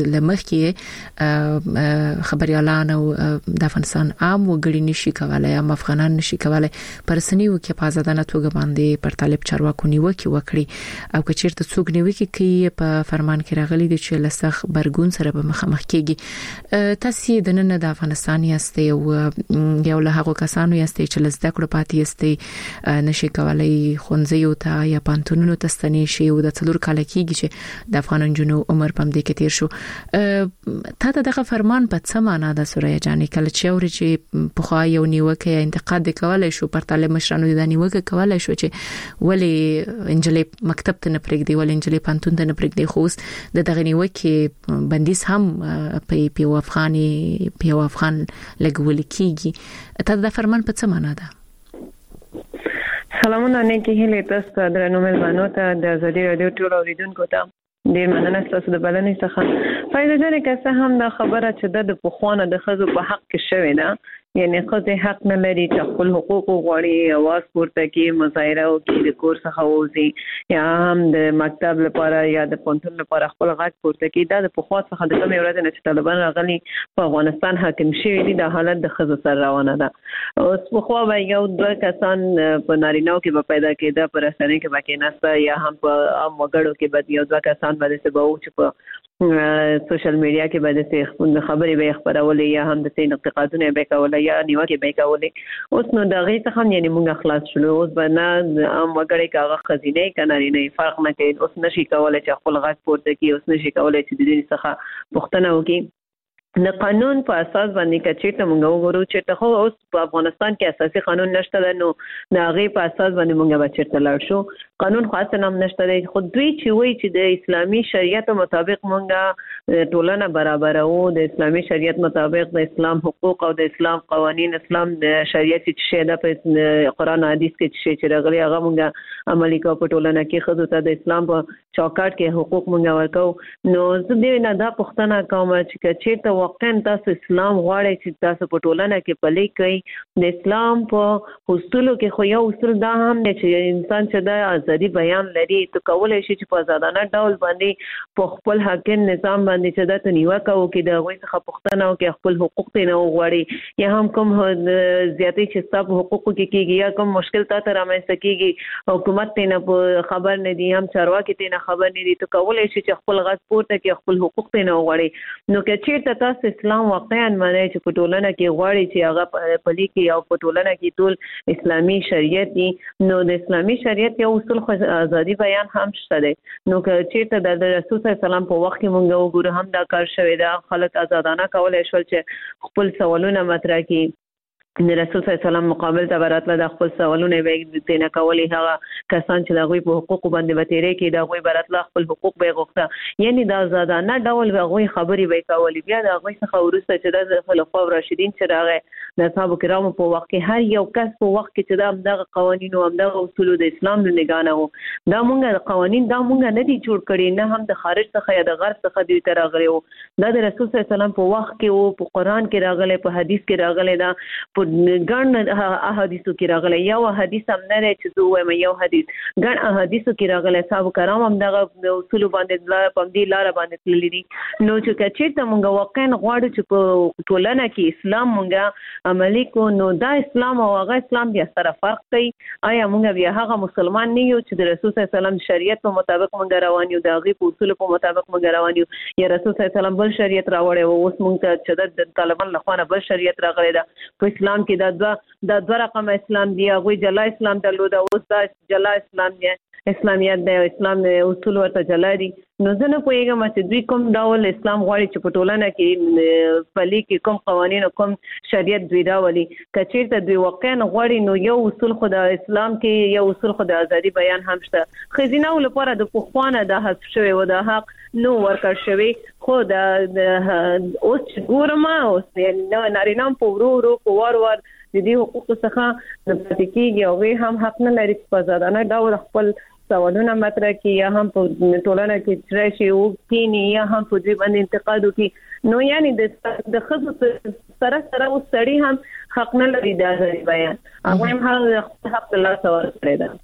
[SPEAKER 2] لمخکې خبريالان او د افغانستان عام وګړي نشي کولای یا افغانان نشي کولای پرسنیو کې په آزادانه توګه باندې پر طالب چارواکو نیوکه وکړي او کچیرته څوک نیوکه کوي په فرمان کې راغلي دي چې لسخ برګون سره به مخامخ کیږي. تاسو د نن د افغانستان یاستئ او یو له هغو کسانو یاستئ چې لزده کړو پاتې یاستئ نشي کولای خونځیو ته یا پانتونونو ته ستنی شي او د څلور کال کېږي چې د افغان جنو عمر پم دې کې تیر شو. تا ته دغه فرمان په څه معنا ده سوریا جانې کله چې اوري چې په خو یو نیوکه یا انتقاد کولای شو پر طالب مشرانو د نیوکه کولای شو چې ولی انجلې مکتب ته نه پرېږدي، ولی انجلې پانتون ته نه پرېږدي، خو د دغه نیوکه بندیز هم په افغان لګول کیږي. ته د فرمان په څه معنا ده؟
[SPEAKER 7] سلامونه نیکی هیله تاسو درنو مېلمانو ته د ازادي رادیو ټول اوریدونکو ته ډیر مننه تاسو د بلنې څخه. فایده جانې که څه هم دا خبره چې د پخوانه د خزو په حق کې شوې ده، یعنی خزه حق نه لري چې خپل حقوق وغواړي، आवाज پورته کوي، مظاهره وکړي، د کور څخه ووځي یا هم د مکتب لپاره یا د پونتون لپاره خپل غږ پورته کوي. دا د پخوا څخه د کومې ورځې نه چې طالبان راغلي په افغانستان حاکم شوي دي دا حالت د خزو سره روانه ده. اوس پخوا به یو دوه کسان په نارینه‌و کې به پیدا کېده، په رسنۍ کې به کېناسته یا هم په عام وګړو کې به یو دوه کسان به داسې به وو چې په سوشل میډیا کې به د خبرې به خبرولې یا هم د انتقادونه به کولې یا نیوکه به کولې. اوس نو دغه څخه هم یعنی موږ خلاص شلو. اوس به نه مګړې کاغه خزینه کناري نه فرق نه کوي. اوس نشي کولای چې خپل غږ پورته کړي، اوس نشي کولای چې د دې څخه پوښتنه وکړي. د قانون په اساس باندې کچې ته موږ وګورو چې ته خو اوس په افغانستان کې اساسي قانون نشته، نو د هغه په اساس باندې موږ به چیرته لاړ شو. قانون خاص نام نشته دی، خو دوی چې وایي چې د اسلامي شریعت مطابق موږ ټولنه برابر او د اسلامي شریعت مطابق د اسلام حقوق او د اسلام قوانین، اسلام د شریعت چې شی د قرآن حدیث کې چې راغلي هغه موږ عملي کوو په ټولنه کې. خو ته د اسلام په چوکاټ کې حقوق موږ ورکو. نو زه دې نه دا پوښتنه کوم چې کچې واقعا تاسو اسلام غواړئ چې تاسو په ټولنه کې پلي کړئ، د اسلام په اصولو کې خو یو اصول دا هم دی چې انسان چې د ازادي بیان لري ته کولای شي چې په آزادانه ډول باندې په خپل حاکم نظام باندې چې د نیوکه وکړي، د هغوی څخه پوښتنه وکړي، خپل حقوق ته نه وغواړي یا هم کوم زیاتې چې ستاسو حقوقو کې کېږي یا کوم مشکل تاسو رامنځته کېږي حکومت ته نه خبر نه دي، هم چارواکي ته نه خبر نه دي، ته کولای شي چې خپل غږ پورته کړي، خپل حقوق ته نه وغواړي. نو که چیرته تاسو اسلام واقعا معنی چې په ټولنه کې غواړي چې هغه پلي کې او په ټولنه کې ټول اسلامي شریعت دي، نو د اسلامي شریعت یو اصول خو ازادي بیان هم شته دی. نو که چیرته د رسول صلی الله علیه وسلم په وخت کې مونږ وګورو هم دا کار شوی دا، خلک آزادانه کولای شول چې خپل سوالونه مطرح کړي. د رسول صلی الله علیه وسلم مقابل ته براتله د خپل سوالونه به تنه کولی، هغه کسان چې د غوي په حقوق باندې به تیرې کې د غوي براتله خپل حقوق به غوښته، یعنی د آزادانه ډول به غوي خبري به کولی. بیا د غوي څخه ورسته چې د خلفای راشدین چې راغی د اصحاب کرامو په وخت کې هر یو کس په وخت کې چې دغه قوانین او دغه اصول د اسلام نه نگانه وو، دا مونږه قوانین دا مونږه نه دي جوړ کړي، نه هم د خارج څخه یا د غرب څخه دوی ته راغلي وو. دا د رسول صلی الله علیه وسلم په وخت کې او په قران کې راغلي، په حدیث کې راغلي، دا په ګڼ احادیثو کې راغلي. یو حدیث هم نه دی چې زه وایم یو حدیث، ګڼ احادیثو کې راغلي. صاحب کرام هم دغه اصول باندې په دې لار باندې تللي دي. نو چې کچې ته مونږ واقعا غواړو چې په ټولنه کې اسلام مونږ عملي کو، نو دا اسلام او هغه اسلام بیا سره فرق کوي. آیا مونږ بیا هغه مسلمان نه یو چې د رسول صلی الله علیه وسلم شریعت په مطابق مونږ روان یو، د هغه په اصول په مطابق مونږ روان یو، یا رسول صلی الله علیه وسلم بل شریعت راوړی او اوس مونږ ته چې د طالبان لخوا بل شریعت راغلی دا په اسلام کې دا دوه رقم اسلام دی. هغه جلا اسلام درلود، اوس دا جلا اسلام دی، اسلامیت دی، اسلام اصول ورته جلا دي. نو زه نه پوهیږم چې دوی کوم ډول اسلام غواړي چې په ټولنه کې پلي کې کوم قوانین او کوم شریعت دوی راولي. که چیرته دوی واقعا غواړي نو یو اصول خو د اسلام کې یو اصول خو د ازادي بیان هم شته. ښځینه لپاره د پخوانه د حذف شوی و د حق نو ورکړ شوی، خو د اوس ګورم اوس نو نارینه په ورو په وار د دې حقوق څخه د پاتې کېږي او وی هم حق نه لري په آزادانه ډول خپل سوالونه مطرح کړي یا هم په ټولنه کې چې راشي او کینی یا هم په دې باندې انتقاد وکړي. نو یعنی د ښځو سره اوس سړي هم حق نه لري د ازادي بیان، هغه هم حق له لاسه ورکړی ده.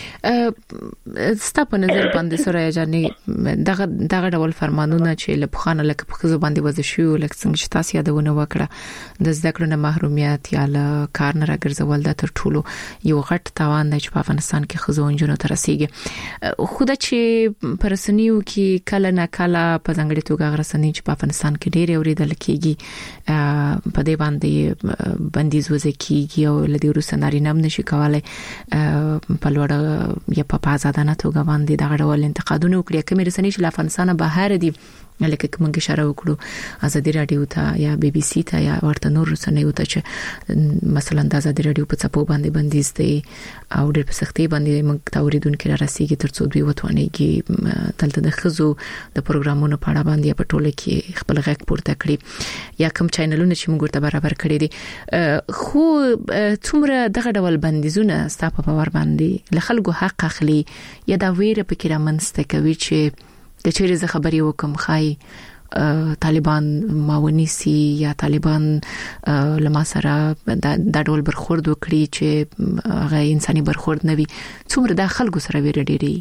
[SPEAKER 2] ستا په نظر باندې سره جانې دغه ډول فرمانونه چې له پخانه لکه په خزو باندې وځي شو، لکه څنګه چې تاسو یادونه وکړه د زده کړو نه محرومیت یا له کار نه راګرځول د تر ټولو یو غټ تاوان دی چې په افغانستان کې خزو انجونو تر رسیدي. خو دا چې پرسنیو کې کله نه کله په ځنګړي توګه غرسنی چې په افغانستان کې ډېر اوریدل کېږي، په دې باندې بندیز وځي کېږي او لدی روسه نارینه هم نشي کولای په یا په آزادانه توګه باندې دغه ډول انتقادونه وکړي. کوم رسنۍ چې افغانستان بهر دي لکه کومه اشاره وکړو ازادي رادیو ته یا بي بي سي ته یا ورته نور رسنۍ ته چې مثلا د ازادي رادیو په څپو باندې بندیز دي او ډېر په سختي باندې موږ توریدونکو را رسیدي ترڅو دوی وتوانېږي دلته د خزو د پروګرامونو په اړه باندې په ټوله کې خپل غږ پورته کړي یا کوم چینلونه چې موږ ورته برابر کړی دي. خو څومره دغه ډول بندیزونه ستاسو په باور باندې له خلکو حق اخلي یا دا ویره پکې رامنځته کوي چې د چیرې ز خبرې وکم خای طالبان ماونیسی یا طالبان لما سره د ډول برخورد وکړي چې هغه انساني برخورد نه وي، څومره د خلکو سره ویره ډېری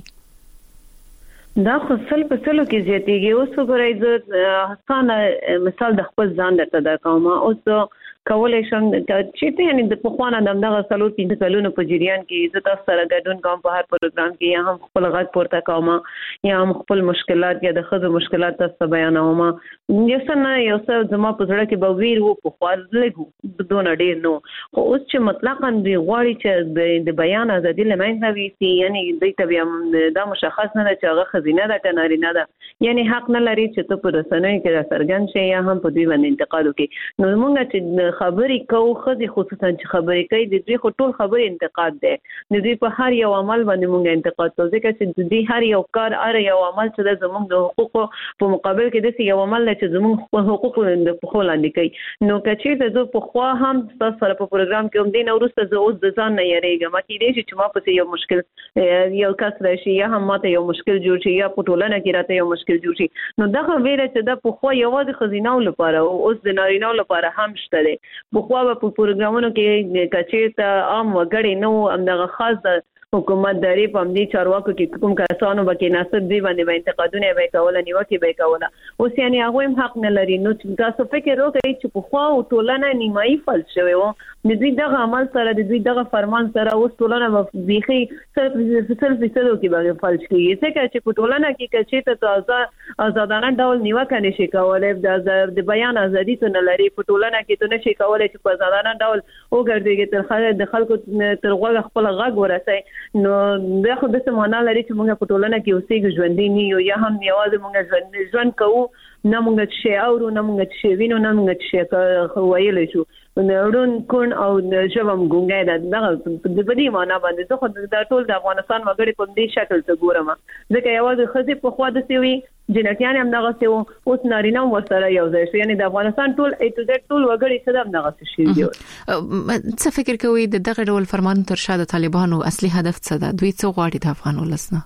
[SPEAKER 7] دا خو سل په سلو کې زیاتېږي. اوس وګورئ زه حسانه مثال د خپل ځان درته درکوم. اوس کولای شم چې ته یعنی د پخوانه دغه سلور 5 کلونو په جریان کې زه تاسو سره ګډون کوم په هر پروګرام کې یا هم خپل غږ پورته کوم یا هم خپل مشکلات یا د خزو مشکلات تاسو بیانوم. یو څه زما په زړه کې به ویر وو په خپل لګو دون ډیر نو خو اوس چې مطلقاً دی غواړي چې د بیان ازادي لمنځه ويسي یعنی د طبيعه دا مشخص نه ده چې هغه خزینه ده کناري نه ده یعنی حق نه لري چې ته په رسنۍ کې سرګن شي یا هم په دوی باندې انتقاد وکړي. نو موږ چې خبرې کوو خزي خصوصا چې خبرې کوي د دوی خو ټول خبرې انتقاد ده د دوی په هر یو عمل باندې موږ انتقاد کوو ځکه چې د دوی هر یو کار هر یو عمل چې زموږ د حقوقو په مقابل کې د یو عمل چې زموږ په حقوقو په خو لاندې کوي. نو کچې ته په خوا هم تاسو سره په پروګرام کې هم دین ورسته زه اوس د ځان نه یریږم چې دې چې ما په یو مشکل یو کس راشي یا هم ماته یو مشکل جوړ شي یا په ټولنه کې راته یو مشکل جوړ شي. نو دغه ویره چې د په خو یوازې خزینو لپاره اوس د نارینو لپاره هم شته ده. په خو په پروګرامونو کې کچې ته عام وګړي نو همدغه خاص حکومت داری په دې چارواکو کې کوم کسانو بکې ناسب دی باندې انتقادونه به کول نیوکه به کول اوس یعنی هغه هم حق نه لري. نو تاسو فکر وکړئ چې په خو او ټولنه نیمایي فل شوی و د دوی دغه عمل سره د دوی دغه فرمان سره اوس ټولنه بيخي صرف کې به فل شي ځکه چې په ټولنه کې کچې ته آزادانه ډول نیوکه نشي کولای د بیان ازادي ته نه لري په ټولنه کې ته نشي کولای چې په آزادانه ډول وګرځي د خلکو تر غوږ خپل غږ ورسي. نو دا خو د سمونه لري چې موږ په ټولنه کې اوسېږو ژوندۍ نه یو یا هم یوازې موږ ژوند کوو نه موږ شي او نه موږ شي وینو نه موږ شي وایلی شو نورون کون او ژبم ګونګای ده دغه د بدی معنا باندې زه خو د ټول د افغانستان وګړي په دې شکل ته ګورم ځکه یوازې خزي په خوا د سوي جنکیان هم دغه سو اوس نارینه ورسره یو ځای شي یعنی د افغانستان ټول ټول وګړي څه هم دغه شي دی.
[SPEAKER 2] څه فکر کوي د دغه ډول فرمان تر شا د طالبانو اصلي هدف څه ده؟ دوی څه غواړي د افغان ولسنه؟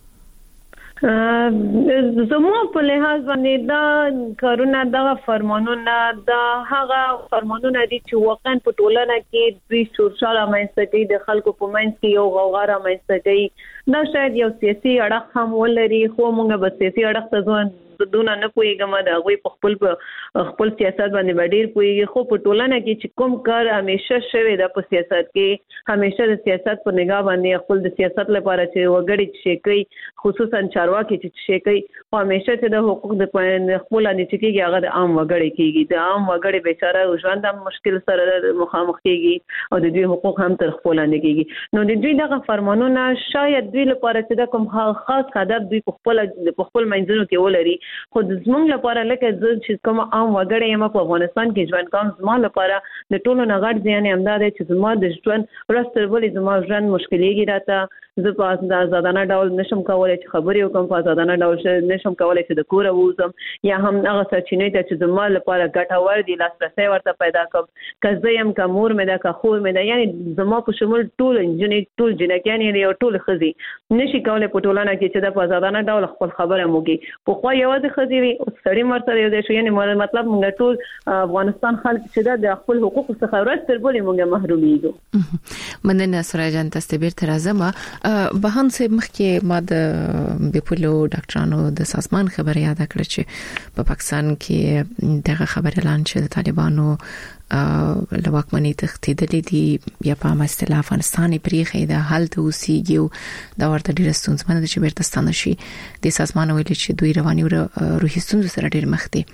[SPEAKER 7] زموږ په لحاظ باندې دا کارونه دغه فرمانونه دا هغه فرمانونه دي چې واقعا په ټولنه کې دوی سوشال امنستي کوي د خلکو په منځ کې یو غوغا امنستي کوي. دا شاید یو سیاسي اړخ هم ولري خو موږ به سیاسي اړخ ته ځو دونه نه پويګم دا غوي په خپل سیاست باندې ډیر پويږي خو په ټولنه کې چې کوم کار همیشه شوی د په سیاست کې همیشه د سیاست په نگاه باندې خپل د سیاست لپاره چې وګړي شي کوي خصوصا چارواکي چې شي کوي او همیشه چې د حقوق د خپل نه چکیږي هغه د عام وګړي کېږي د عام وګړي بیچاره ژوند هم مشکل سره مخامخ کېږي او د دوی حقوق هم تر خپل نه کېږي. نو د دوی دغه فرمانونه شاید دوی لپاره چې د کوم خاص هدف دوی په خپل منځونو کې ولري خو د زمونږ لپاره لکه چې کوم عام وګړی یم په افغانستان کې ژوند کوم زما لپاره د ټولو نه غټ ځان هم دا دی چې زما د ژوند ورستر ولې زما ژوند مشکلېږي راته زه په آزادانه ډول نشم کولای چې خبرې وکم په آزادانه ډول نشم کولای چې د کور ووزم یا هم هغه سرچینې ته چې زما لپاره ګټور دي لاسرسي ورته پیدا کوم که زه یم که مور مې ده که خور مې ده یعنی زما په شمول ټول انجنې ټول جنکیان یعنی ټول خزي نشي کولای په ټولنه کې چې د آزادانه ډول خپل خبره موږي په خو یوازې خزي وي او سړی مرسته یو دی شو یعنی مطلب موږ ټول افغانستان خلک چې د خپل حقوق څخه ورستر بولې موږ محرومېږو.
[SPEAKER 2] مننه سراجان تاسو بیرته راځم بهان سه مخکې ما د بیپولو ډاکټرانو د سازمان خبره یاد کړه چې په پاکستان کې دغه خبره اعلان شوه د طالبانو لواکمنۍ تختیدلې دي یا په اصطلاح افغانستان پریخي د حل ته اوسېږي دا ورته ډیره ستونزمنه ده چې بیرته ستانه شي. د سازمان ویل چې دوی رواني او روحي ستونزو سره ډیر مخ دي.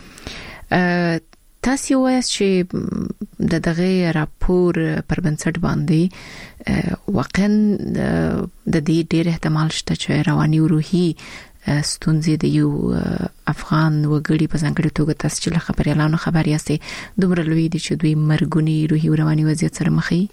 [SPEAKER 2] تاسو وایي چې دغه راپور پر بنسټ باندې واقعا د دې ډېر احتمال شته چې رواني او روحي ستونزې د یو افغان وګړي په ځانګړي توګه تاسو چې خبريالانو خبر یاستئ دومره لوی دي چې دوی مرګونی روحي او رواني وضعیت سره مخ دي.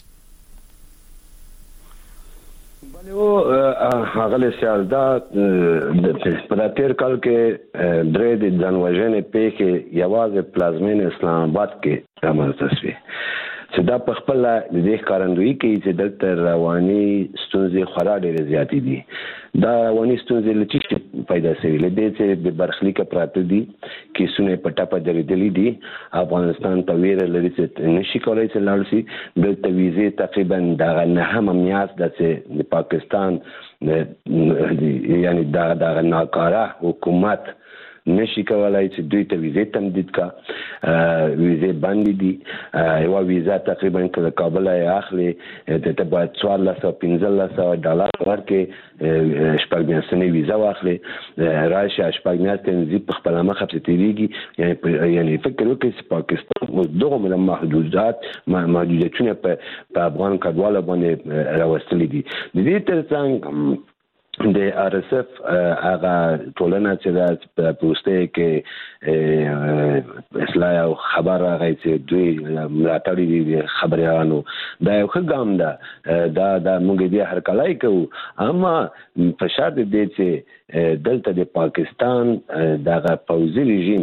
[SPEAKER 6] هغه له سیاده په تیر کال کې درې د ځانوژنې پیښې یوازې پلازمین اسلام آباد کې رامنځته شوې چې دا په خپل د دې ښکارندویي کوي چې دلته رواني ستونزې خورا ډېرې زیاتې دي. دا رواني ستونزې له څه پیدا شوي له دې چې د برخلیک پراته دي کیسونه په ټاپه درېدلې دي افغانستان ته ویره لري چې نشي کولای چې لاړ شي دلته ویزې تقریبا دا نه هم میاس د پاکستان یعنی دا ناکاره حکومت نشي کولای چې دوی ته ویزه تمدید کا ویزه باندې دي یو ویزه تقریبا کله کابل یې اخلي ته باید $1500 ورکې شپږ میاشتې ویزه واخلي راشه شپږ میاشتې نزي په خپل مخه تیریږي یعنی فکر وکړئ چې پاکستان دغه من محدودیتونه په افغان کډوالو باندې راوستلې دي د دې ترڅنګ د RSF هغه ټولنه چې د پوسټه کې اصلاح او خبر راغی چې دوی ملاتړ دي خبريالانو دا یو ښه ګام ده دا موږ دې هر کله کوو اما په شرط دې چې دلته د پاکستان دغه پوځي رژیم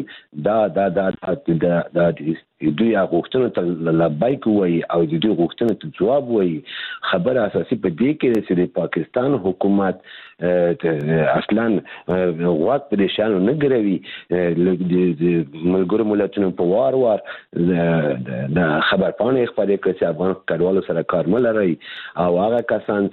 [SPEAKER 6] دا دوی غوښتنه ته لبیک وایي او دوی غوښتنه ته جواب وایي خبر اساسي په دې کې چې د پاکستان حکومت اصلا غوږ پریشان نه ګروي د ملګرو ملتونو په وار د خبر پاڼې خبرې کوي چې افغان کډوالو سره کار ملري او هغه کسان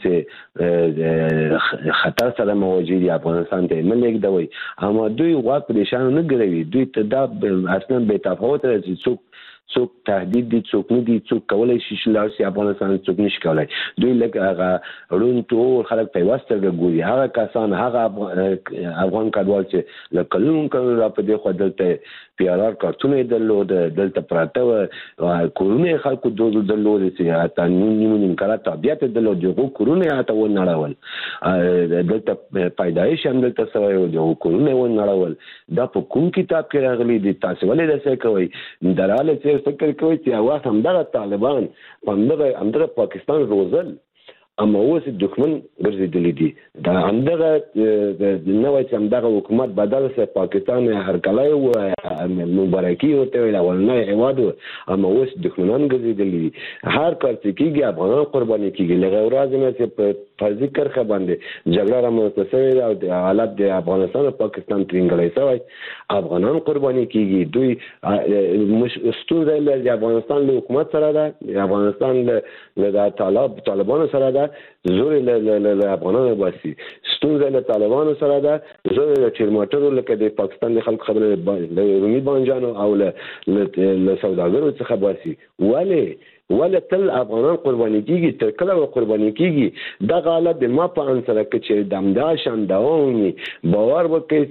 [SPEAKER 6] چې خطر سره مواجه دي افغانستان ته ملګری دوی اما دوی غوږ پریشان نه ګروي دوی ته دا اصلا به تفاوت راځي څوک تهدید دي څوک نه دي څوک کولای شي چې لارسي افغانستان څوک نشي کولای دوی لکه هغه رون ټول خلک په واسطه ګوري هغه کسان هغه افغان کډوال چې لکه کلون را په دې خو دلته PRR کارتونه دلته پراته کورونه خلکو دلته چې تا نیمون کړه طبيعت دلته کورونه اته و نړول دلته پیدایش هم دلته سوی او کورونه و نړول دا په کوم کتاب کې راغلي دي تاسو ولې دا څه کوي دراله چې فکر کوي چې اواز همدغه طالبان همدغه پاکستان روزل اما اوس دښمن ګرځېدلی دي دا همدغه نوې چې همدغه حکومت بدل سي پاکستان هر کله و مبارکي ورته ویل ولنه هوادو اما اوس دښمنان ګرځېدلی دي هر کار چې کیږي افغانان قرباني کیږي لږه ورځ نه چې په فرضي کرخه باندې جګړه را متصوي او د حالت د افغانستان او پاکستان ترنګلای شوی افغانان قرباني کیږي دوی مستوزه د افغانستان له حکومت سره ده افغانستان له طالبانو سره ده زور له افغانانو باسي ستونزه له طالبانو سره ده زور له چیرماټرو لکه د پاکستان د خلک خبره له رومي بانجانو او له سوداګرو څخه باسي ولی تل افغانان قرباني کیږي تر کله قرباني کیږي دا غالب د ما په انسره کې چې دمدا شانداوني باور وکړي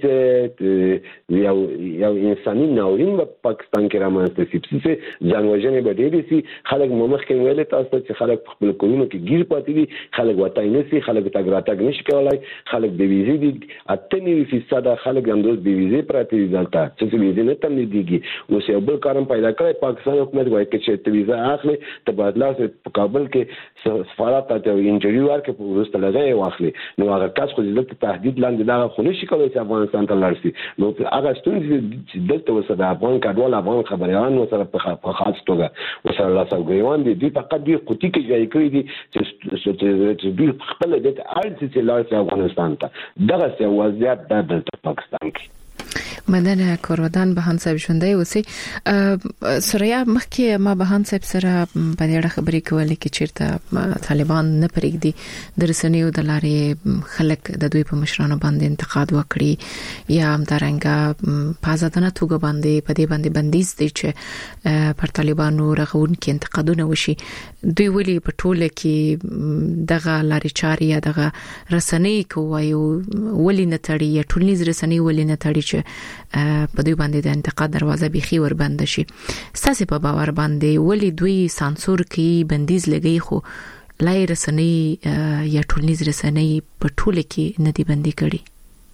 [SPEAKER 6] چې یو انساني ناورین په پاکستان کې رامنځته شي چې ځانوژنې به ډېرې شي خلک مخ کې ویل تاسو چې خلک په خپل کورونو کې گیر پاتې دي خلک وتاي نه شي خلک تګ راتګ نشي کولای خلک د ویزې دي 98% خلک هم د ویزې پراته دي دلته چې ویزې نه تمدیديږي اوس یو بل کارم پیدا کړی پاکستان حکومت وایي چې ویزه اخلي تبادله په کابل کې سفارت ته انټرویو ورکړي په ورسته لږه واخلي نو هغه کس خو د تهدید لاندې دا خو نشي کولای چې افغانستان ته لاړ شي نو هغه ستونزې چې دلته وسره افغان کډوال افغان خبريالان وسره په خاص توګه وسره لاسګریوان دي فقط دوی قوتي کې ځای کړی دي چې دوی خپل د اړتیا چې لاړ شي افغانستان ته دغه څه وضعیت د پاکستان کې
[SPEAKER 2] مننه کوردان بهان صاحب ژوندۍ اوسئ سوریا مخکې ما بهان صاحب سره په دې اړه خبرې کولې چې چیرته طالبان نه پرېږدي د رسنیو د لارې خلک د دوی په مشرانو باندې انتقاد وکړي یا همدارنګه په ځدانه توګه باندې په دې باندې بندیز دي چې پر طالبانو رغون کې انتقادونه وشي دوی ولي په ټوله کې دغه لارې چاري یا دغه رسنۍ کوي ولي نه تړي یا ټولنیز رسنۍ ولي نه تړي چې په دوی باندې د انتقاد دروازه بيخي ور بند شي ستاسو په باور باندې ولي دوی سانسور کوي بندیز لګي خو لای رسنۍ یا ټولنیز رسنۍ په ټوله کې ندي بندي کړي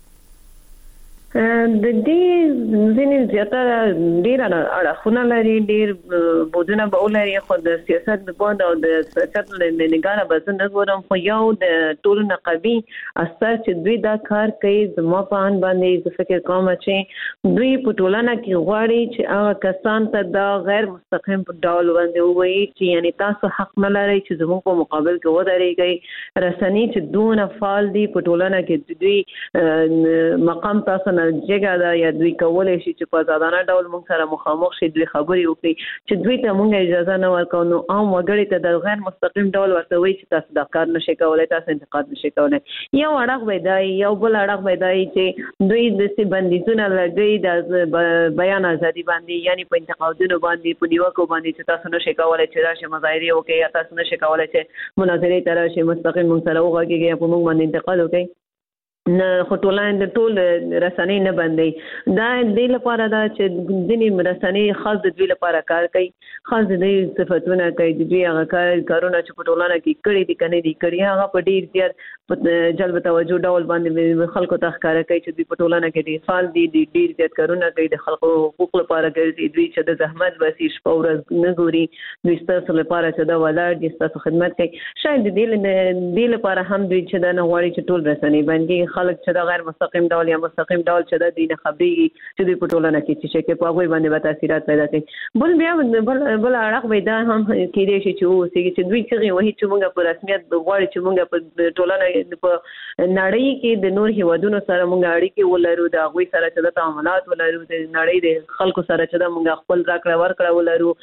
[SPEAKER 7] د دې ځینې زیاتره ډیر اړخونه لري ډیر بودنه به ولري خو د سیاست د بوند او د سیاست له نگاه به نه ګورم خو یو د ټول نقابي اثر چې دوی دا کار کوي د ما په ان باندې د فکر کوم چې دوی په ټولنه کې غواړي چې هغه کسان ته دا غیر مستقیم په ډول باندې وایي چې یعنی تاسو حق نه لرئ چې زموږ په مقابل کې ودرېږئ رسنۍ چې دونه فعال دي په ټولنه کې دوی مقام تاسو نه جګه ده یا دوی کولای شي چې په ځانانه ډول موږ سره مخامخ شي دوی خبرې وکړي چې دوی ته موږ اجازه نه ورکو نو عام وګړي ته د غیر مستقیم ډول ورته وایي چې تاسو دا کار نشئ کولای تاسو انتقاد نشئ کولای یو اړه وایي یو بل اړه وایي چې دوی د سی بندیزونه لګي د بیان ازادي باندې یعنی په انتقادونو باندې په نیوکو باندې چې تاسو نشئ کولای چې راشي مظاهره وکړي یا تاسو نشئ کولای چې مناظره ته راشي مستقیم موږ سره وغږیږي یا په موږ باندې انتقاد وکړي نه خټولان د ټول رسنۍ نه باندې دا د لپاره دا چې ځینې رسنۍ خاص د دوی لپاره کار کوي خاص د دې صفاتونه کوي د دوی هغه کارونه چې په ټولنه کې کړي دي کنه دي کړي هغه په ډیر زیات جلب توجه ډول باندې خلکو ته ښکارا کوي چې دوی په ټولنه کې دي فعال دي ډیر زیات کارونه کوي د خلکو حقوق لپاره کوي دوی چې د زحمت بسي شپه ورځ نه ګوري دوی ستاسو لپاره چې دا ولاړ دي ستاسو خدمت کوي شاید دې لپاره هم دوی چې دا نه غواړي چې ټول رسنۍ باندې خلک چې دا غیر مستقیم ډول یا مستقیم ډول چې د دین خبري چې د پټولانه کې چې په هغه باندې به تاثیرات پیدا کوي بل بیا بل اړه ودا هم کې دي چې چې دوی چې وایي چې موږ په رسمیت غواړي چې موږ په ټولنه په نړۍ کې د نور هیوادونو سره موږ اړیکې ولرو د هغه سره چې د تعاملات ولرو د نړۍ د خلکو سره چې موږ خپل راکړه ورکړه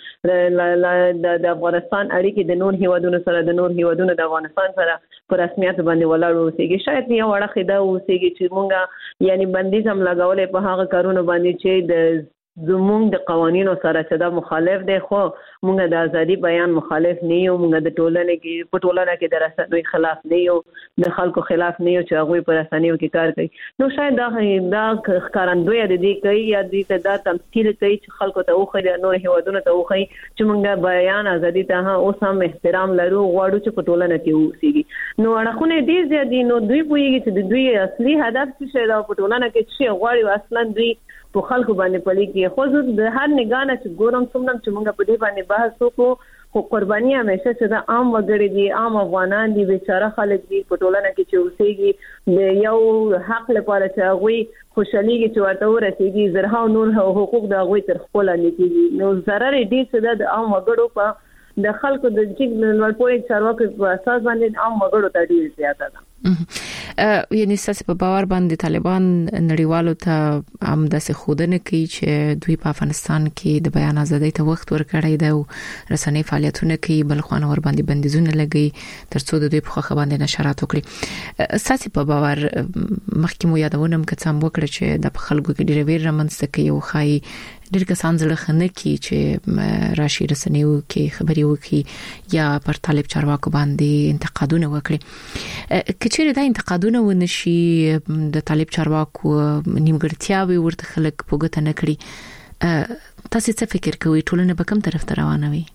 [SPEAKER 7] ولرو د افغانستان اړیکې د نور هیوادونو سره د نور هیوادونو د افغانستان سره په رسمیت باندې ولاړ اوسېږي شاید یو اړه خدا اوسېږي چې مونږه یعنی بندیز هم لګولې په هغه کارونو باندې چې د زموږ د قوانینو سره چې دا مخالف دی خو مونږ د ازادي بیان مخالف نه یو مونږ د ټولنې کې په ټولنه کې د رسنۍ خلاف نه یو د خلکو خلاف نه یو چې هغه په رسنیو کې کار کوي نو شاید دا ښکارندوی د دې کوي یا دې ته دا تمثيل کوي چې خلکو ته اوخه د نور هیوادونو ته اوخه چې مونږ بیان ازادي ته اوس هم احترام لرو غواړو چې په ټولنه کې اوسېږي نو اړخونه دې زیاتې نو دوی پوهیږي چې دوی اصلي هدف څه دی په ټولنه کې چې غواړي اصلا دوی په خلکو باندې پلي کې خو د هر نگانه چې ګورم څومره چې موږ په دې باندې بحث وکړو خو قرباني همیشه چې د عام وګړي دي عام افغانان دي بیچاره خلک دي په ټولنه کې چې اوسېږي د یو حق لپاره چې هغه خوشاليږي چې ورته ورسېږي زرها نور حقوق د هغه تر خپل نه کیږي نو ضرر دې چې د عام وګړو په د خلکو د چې لوړپوړي چارواکي په اساس باندې عام وګړو ته ډیر زیاته ده
[SPEAKER 2] یعنی ساسي په باور باندې طالبان نړیوالو ته هم د څخودنه کوي چې دوی په افغانستان کې د بیان ازادۍ ته وخت ورکړی دی او رسنۍ فعالیتونه کوي بل خوانه ور باندې بندیزونه لګي ترڅو د دوی په خو باندې نشرات وکړي ساسي په باور مخکې مو یادونم کڅم وکړي چې د خلکو کې ډېر ویر رامنځته کوي او خای ډېر کسان زړه خنه کوي چې راشي رسنیو کې خبري وکړي یا پر طالب چارواکو باندې انتقادونه وکړي کچېره دا انتقادونه ونشي د طالب چارواکو نیمګړتیاوي ورته خلک پوګته نه کړي تاسو څه فکر کوئ ټولنه به کوم طرف ته روانه وي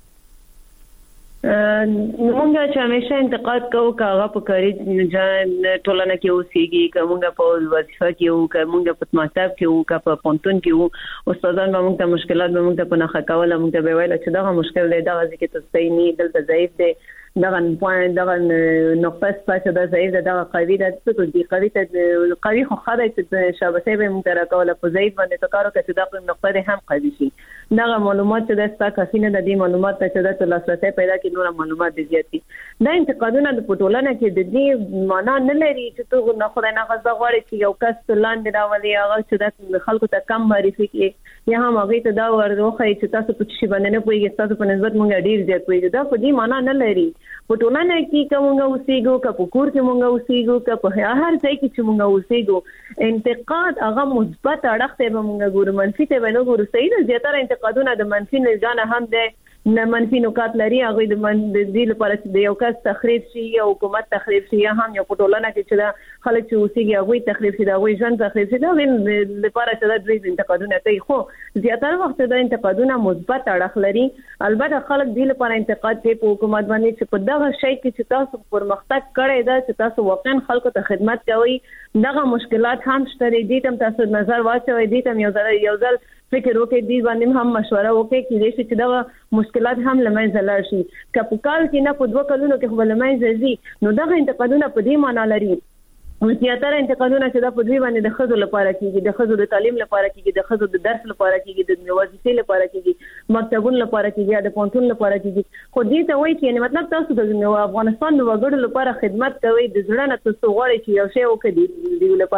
[SPEAKER 7] موږ چې همیشه انتقاد کوو کاغه په کاری ټولنه کې اوسېږي کومه په وظیفه کې او کومه په مکتب کې او په پونتون کې او استادان موږ ته مشکلات موږ ته په نخښه کول موږ ته ویل چې دا مشکل دی دا ځکه تاسو نه دلته ضعیف دی دا پوینټ دا نقطه سپاڅه دا ضعیف ده دا قوي ده څه دي قوي ته قوي خو خدای چې شابسه به موږ راکوله په ضعیف باندې تکارو کې دا په نقطه هم قوي شي دا معلومات چې د ستا کافینه د دې معلومات ته چې د لاسرسي پیدا کې نور معلومات زیاتی دا انتقادونه د پټولانه کې د دې معنا نه لري چې ته نه خدای نه غوښتل غواړي چې یو کس لاندې راولي هغه چې د خلکو ته کم معرفي کې یا هم هغه ته دا ورغوخه چې تاسو په شي باندې نه پويږئ تاسو په نسبت مونږ ډیر زیات پويږئ دا په دې معنا نه لري په ټولنه کې کومه اوسېګو که په کور کې مونږ اوسېګو که په هر ځای کې چې مونږ اوسېګو انتقاد هغه مثبت اړخ ته به مونږ ګورو منفي ته به نه ګورو صحیح ده زیاتره انتقادونه د منفي نه ځان هم ده نه منفي نکات لري هغه د دې لپاره چې د یو کس تخریب شي یا حکومت تخریب شي یا هم یو پټولانه کې چې دا خلک چې اوسېږي هغه تخریب شي دا هغه ژوند تخریب شي دا لپاره چې د دې انتقادونه کوي خو زیاتره وخت د انتقادونه مثبت اړخ لري البته خلک دې لپاره انتقاد کوي په حکومت باندې چې په دغه شی کې چې تاسو پرمختګ کړی دا چې تاسو واقعا خلکو ته خدمت کوي دغه مشکلات هم شته دي تم تاسو نظر واچوي دي تم یو ځل فکر وکړئ دې باندې هم مشوره وکړئ چې دا مشکلات هم لمنځه لاړ شي که په کال کې نه په 2 کلونو کې خو لمنځه ځي نو دغه انتقادونه په دې معنی لري زیاتره انتقادونه چې دا په دوی باندې د خزو لپاره کیږي د خزو د تعلیم لپاره کیږي د خزو د درس لپاره کیږي د وظیفې لپاره کیږي مکتبونو لپاره کیږي د پونتون لپاره کیږي خو دې ته وایي چې مطلب تاسو د افغانستان د وګړو لپاره خدمت کوي د ځړنه تاسو غواړئ چې یو شی وکړي د لپاره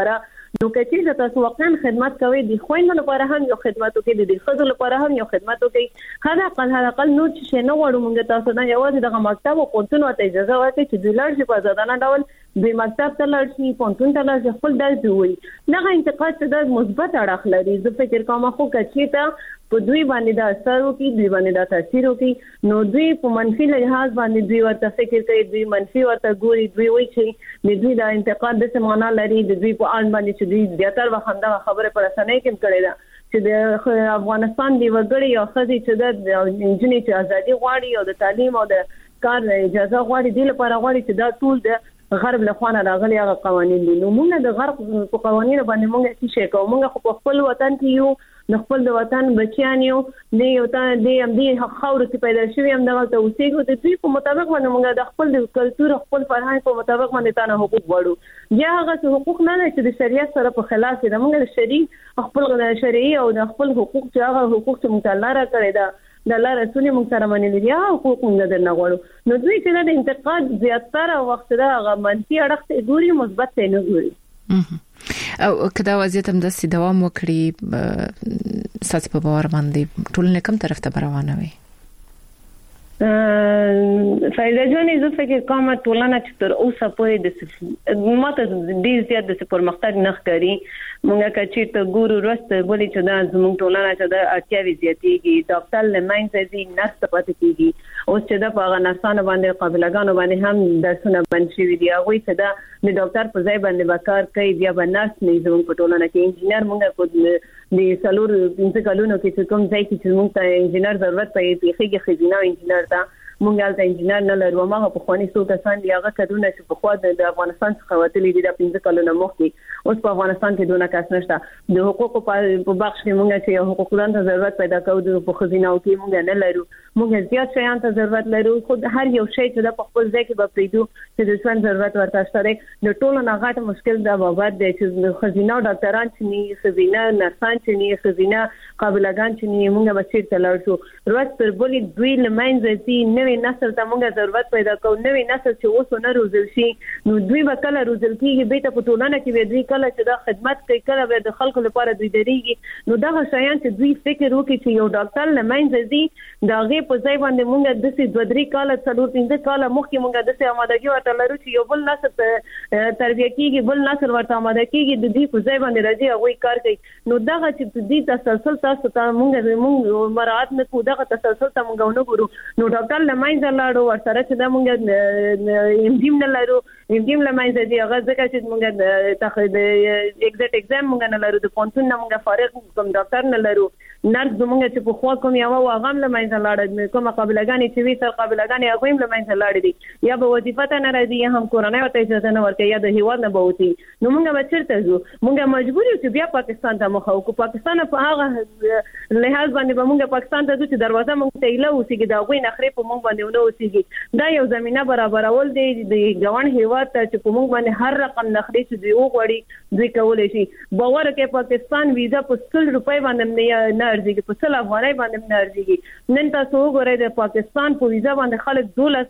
[SPEAKER 7] نو کچې تاسو واقعا خدمت کوي د خويندو لپاره هم یو خدمت کوي د خزو لپاره هم یو خدمت کوي هدا اقل نو چې نه وړو موږ تاسو نه یوازې د مکتب او پونتون ته اجازه ورکړي چې د لارښ په ځدانه ډول د مکتب ته لارښي پونتون ته لارښي خپل درس وي نه انتقاد د مثبت اړخ لري زه فکر کوم خو کچې ته په دوی باندې د اثر وکي دوی باندې د تاثیر وکي نو دوی په منفي لحاظ باندې دوی ورته فکر کوي دوی منفي ورته ګوري دوی وایي چې دوی د انتقاد د سمانه لري د دوی په ان باندې چې دوی زیاتره وخنده خبره پر اسانه کې کړي دا چې د افغانستان دی وګړي او خزي چې د انجنیر چې ازادي غواړي او د تعلیم او د کار اجازه غواړي د لپاره غواړي چې دا ټول د غرب له خوانه راغلي هغه قوانين دي نو موږ د غرب په قوانینو باندې موږ هیڅ شي کوو موږ په خپل وطن کې یو د خپل د وطن بچیان یو د یو ته د ام دي خاور کې پیدا شوی هم دغه ته اوسېږو د دوی په مطابق باندې موږ د خپل د کلچر خپل فرهنګ په مطابق باندې تانه حقوق وړو یا هغه حقوق نه چې د شریعت سره په خلاف دي موږ د شریعت خپل شرعي او د خپل حقوق چې هغه حقوق چې متعلقه کړی دا د الله رسول موږ سره منلي دي حقوق موږ نه غواړو نو دوی چې د انتقاد زیاتره وخت دا غو منفي اړخ ته ګوري مثبت ته نه ګوري
[SPEAKER 2] او کدا وضعیت هم د دوام وکړي ساس په باور باندې ټولنه کوم طرف ته روانه وي
[SPEAKER 7] فایده جونې زه فکر کوم ټولنه چې تر اوسه پورې د ماته ډیر زیات د پرمختګ نه ښکاري مونږه کچې ته ګورو ورسته بولي چې دا زموږ ټولنه چې د اړتیاوي زیاتېږي ډاکټر لمنځه دي نست پاتې کیږي اوس چې د په نرسانو باندې قابلګانو باندې هم درسونه بند شوي دي هغه څه دا د ډاکټر په ځای باندې وکړ کوي بیا بناس نه زموږ په ټولنه کې انجینر مونږه کو د سلور پنځه کلونو کې کوم ځای کې مونږ ته انجینر ضرورت پي پیخي خزینه انجینر دا مونږ د انجینر نه لرو ما په خواني څو کسان دی هغه کډونه چې په خوا د افغانستان څخه وتلي دي د 15 کلونو مخکې اوس په افغانستان کې دونه کس نشته د حقوقو په بخش کې مونږ چې حقوقلان ته ضرورت پیدا کوو په خزینه او کې مونږ نه لرو مونږ زیات شیان ته ضرورت لرو خو هر یو شی چې د خپل ځای کې به پریدو چې د څون ضرورت ورته شته د ټولو نه غاټه مشکل دا بابت دی چې خزینه او ډاکټران چې نه خزینه نرسان چې نه خزینه قابلګان چې نه مونږ به چیرته لاړ شو روز پر بولي دوی لمنځه دي نوې نسل ته مونږ ضرورت پیدا کوو نوې نسل چې اوس نه روزل شي نو دوی به کله روزل کیږي به ته په ټولنه کې دوی کله چې دا خدمت کوي کله به د خلکو لپاره دوی درېږي نو دا شایان چې دوی فکر وکړي چې یو ډاکټر لمنځه دي دا غي په ځای باندې مونږ د سې 2-3 کال څلور 15 کال مخکې مونږ د سې آمادګي ورته لرو چې یو بل نسل تربیه کیږي بل نسل ورته آماده کیږي د دې په ځای باندې راځي هغه کار کوي نو دا چې دې تسلسل تاسو ته مونږ مراعات نه کوو دا تسلسل ته مونږ نه ګورو نو ډاکټر لمنځه لاړو ورسره چې دا مونږ امدیم نه لرو امدیم لمنځه دي هغه ځکه چې مونږ تخید ایگزیکټ ایگزام مونږ نه لرو د پونتون نه مونږ فارغ کوم ډاکټر نه لرو نرس زمونږ چې په خوا کوم یو واغم لمنځه لاړ کوم قابلګانی چې وی سر قابلګانی هغه هم لمنځه لاړ دي یا به وظیفه ته نه راځي یا هم کورونه ورته اجازه نه ورکړي یا د هیواد نه بوتي نو مونږ به چیرته ځو مونږ مجبور یو چې بیا پاکستان ته مخ او پاکستان په هغه لحاظ باندې به مونږ پاکستان ته ځو چې دروازه مونږ ته ایله اوسېږي دا غوي نخري په مونږ باندې ونه اوسېږي دا یو زمينه برابرول دی د ګوان هیواد ته چې په مونږ باندې هر رقم نخري چې دی وغوړي دوی کولای شي باور کې پاکستان ویزا په 100 روپۍ باندې نه ارزيږي په 100 افغانۍ باندې نه ارزيږي نن تاسو وګورئ د پاکستان په ویزا باندې خلک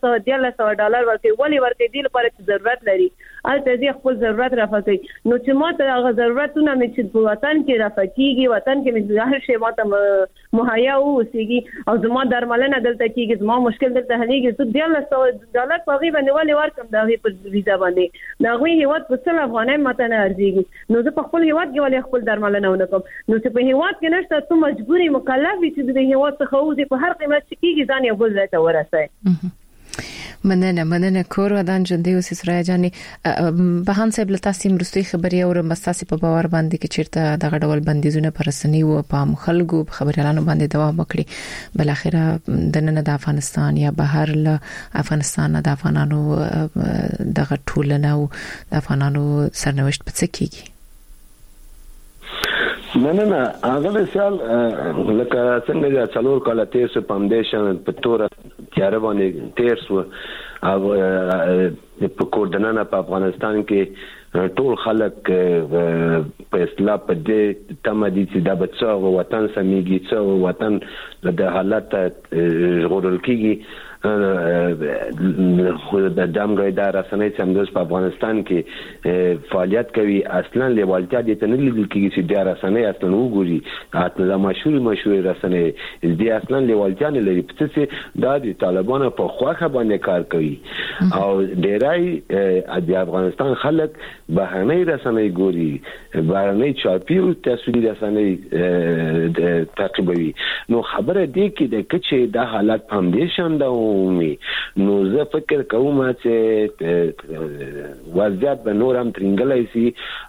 [SPEAKER 7] $1200 ورکوي ولې ورکوي د لپاره چې ضرورت لري البته دې خپل ضرورت رافقي نو چې ماته هغه ضرورتونه مې چې په وطن کې رافقيږي وطن کې مې ظاهر شي ماته مهیا اوسېږي او زما درملنه دلته کېږي زما مشکل دلته حلېږي زه $1200 په غي باندې ولې ورکم دا غي په ویزا باندې دا غي هیواد په 100 افغانۍ ماته نه ارزيږي نو زه په خپل هیواد کې ولې خپل درملنه ونکم نو چې په هیواد کې نشته ته مجبوري مکلف چې د هیواد څخه وځي په هر قیمت چې کېږي ځان یو بل ځای ته ورسوي
[SPEAKER 2] مننه کور ودان جندي اوس سره جاني بهان صاحب لتاسي مرستي خبري او مستاسي په باور باندې کې چیرته دغه ډول بندیزونه پرسنی او په خلکو خبريالانو باندې دوام وکړي بل اخره د نن د افغانستان یا بهر له افغانستان د افغانانو دغه ټولنه او د افغانانو سرنوشت په څه کېږي
[SPEAKER 6] نه هغه سال لکه څنګه چې څلور کاله تیر سو فاونډیشن په تور تیار باندې تیر سو او په کوردنانه په افغانستان کې ټول خلک په اصطلاح په دې تمدي چې د بچو وطن سميږي چې وطن د حالت غوړل کیږي د دامګړی د رسنۍ سمدوس په افغانستان کې فعالیت کوي اصلا لیوالتیا دې ته نه لیدل کېږي چې د رسنۍ اصلا وګوري اته مشهور رسنۍ دې اصلا لیوالتیا نه لري په څه دا د طالبانو په خواخه باندې کار کوي او ډیرای د افغانستان خلک بهرنۍ رسنۍ ګوري بهرنۍ چاپی او تصویري رسنۍ تعقیبوي نو خبره دې کې د کچې د حالت فاونډیشن دا ومي نو زه فکر کوم چې وضعیت به نور هم ترنګلای شي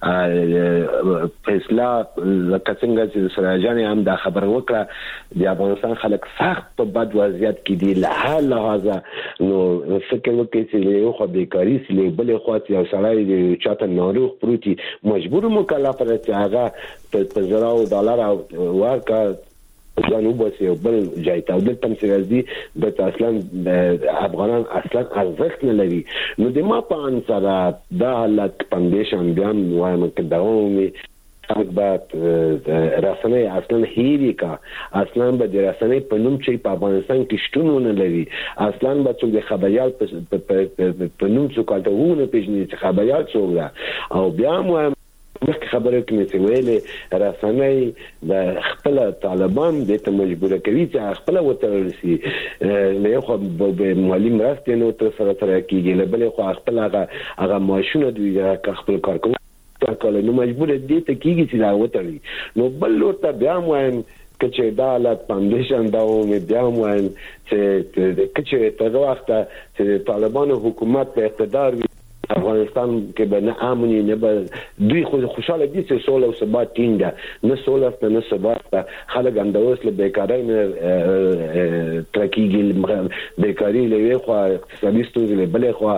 [SPEAKER 6] فیصله لکه څنګه چې سراجان هم دا خبر وکړه د افغانستان خلک سخت په بد وضعیت کې دي له لحاظه نو فکر وکړي چې یو خو بیکاری سي بل خو یو سړی چاته ناروغ پروتي مجبور مکلف راځي هغه په $1,000 ورکا ځان وباسي او بل ځای ته د تم سرازي د اصلا افغانان اصلا ارزښت نه لري نو د ما په انصار دا حالت فاونډیشن ګام وایم چې داومي اکبات رسنۍ اصلا هیری کا اصلا به د رسنۍ په نوم چې په افغانستان کې شتون نه لري اصلا به څوک د خبريال په نوم څوک کالته پیژني چې خبريال څوک ده او بیا مو مخکې خبره کوي چې ویلې رسنۍ د خپل طالبان د ته مجبور کوي چې خپل وترسي نه خو به معلم راستي نو تر سره کېږي له بل خو خپل هغه ماشونه دوی خپل کار کوي نو مجبور دي ته کېږي چې دا وتري نو بل ورته بیا وایم چې دا حالت فاونډیشن دا و بیا وایم چې تر وخته چې طالبانو حکومت په اقتدار افغانستان کې به نه امني نه به دوی خوشاله دي چې سوله او ثبات ټینګه نه سوله نه ثبات خلک هم د وسله بیکاری نه ترکیږي بیکاری له خو اقتصادي ستونزې له بلې خو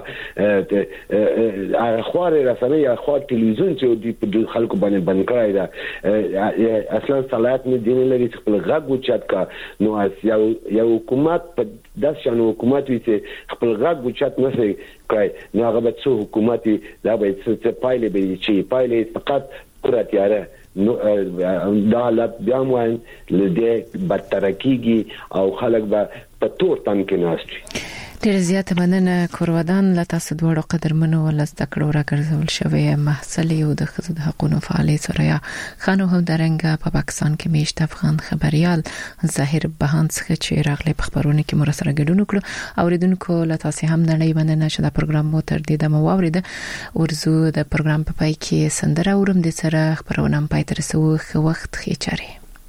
[SPEAKER 6] اخبار رسنۍ اخبار تلویزیون چې د خلکو باندې بند کړی دا اصلا صلاحیت نه دی لري چې خپل غږ وچت کا نو یو حکومت په داس شنو حکومت وي چې خپل غږ وچت نه کوي نو هغه به څو حکومت دا به څه پایلې به چې پایلې فقط قرات یاره نو دا لا بیا موان لدې بدتر کیږي او خلک به په تور تن کې ناشتي
[SPEAKER 2] ډیر زیاته مننه کورودان له تاسو دوړو قدرمنو ول زدکړو راګرځول شوی محصل یو د خزو د حقوقو فعال سوریا خانو هم درنګ په پاکستان کې میشت افغان خبريال ظاهر بهان څخه چې راغلي په خبرونه کې مرسته ګډون کړو اوریدونکو له تاسو هم نړۍ مننه چې دا پروګرام مو تر دې د موارد ورزو د پروګرام په پای کې سندره اورم د سره خبرونه پای تر سو وخت خېچاري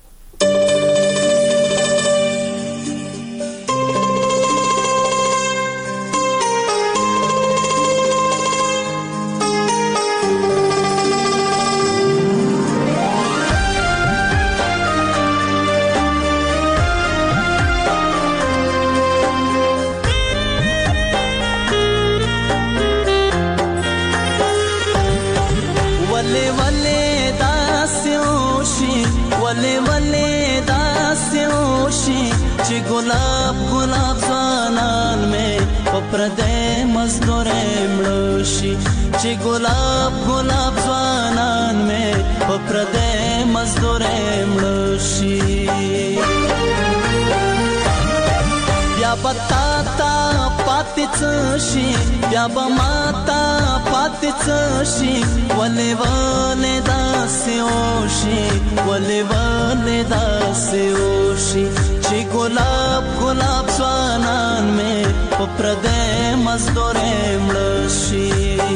[SPEAKER 8] गुलाब गुलाब ज़वानान में पप्रदे मज़दूर मलोशी ची गुलाब गुलाब ज़वानान में पप्रदे मज़दूर मलोशी या बताता पातिचशी या बमाता पातिचशी वले वले दास्योशी वले वले दास्योशी ची गुलाब गुलाब ज़वानान में पप्रदे मज़दूर मलोशी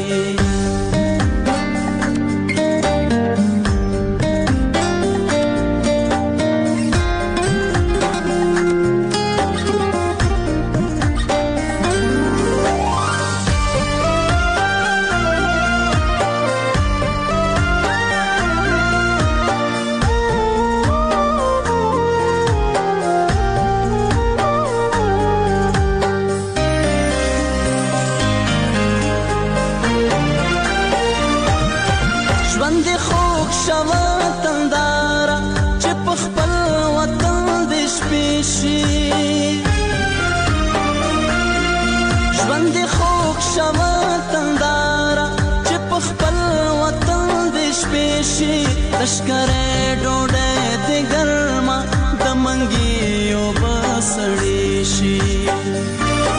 [SPEAKER 8] लश्करे डोडे दे गरमा दमंगियो बसड़ीशी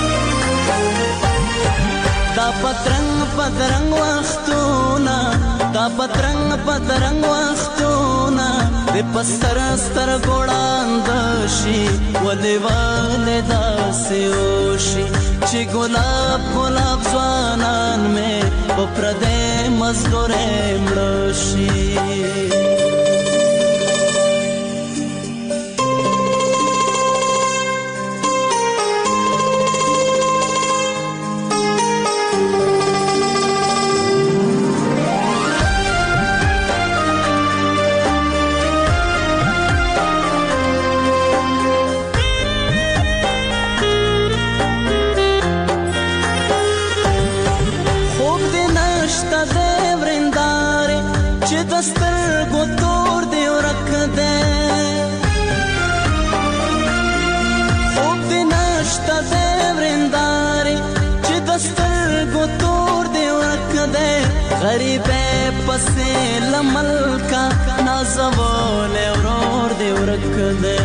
[SPEAKER 8] بدرنګ وختونه دا بدرنګ وختونه د پستر ستر ګوړاند شي ولې داسې وشي چې ګلاب ځوانان مې په پردې مزدورې مړه شي سترګو تور دی ورک دی خوب دی نشته دی ورندارې چې د سترګو تور دی ورک دی غریبې پسې له ملکه نازولی ورور دی ورک دی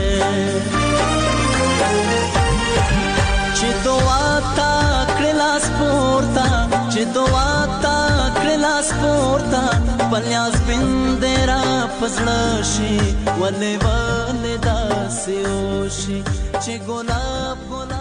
[SPEAKER 8] چې دعا تا کړې لاس پورته چې دعا تا کړې لاس پورته پلیاس بندرا پزړه شي ولې داسې وشي چې ګلاب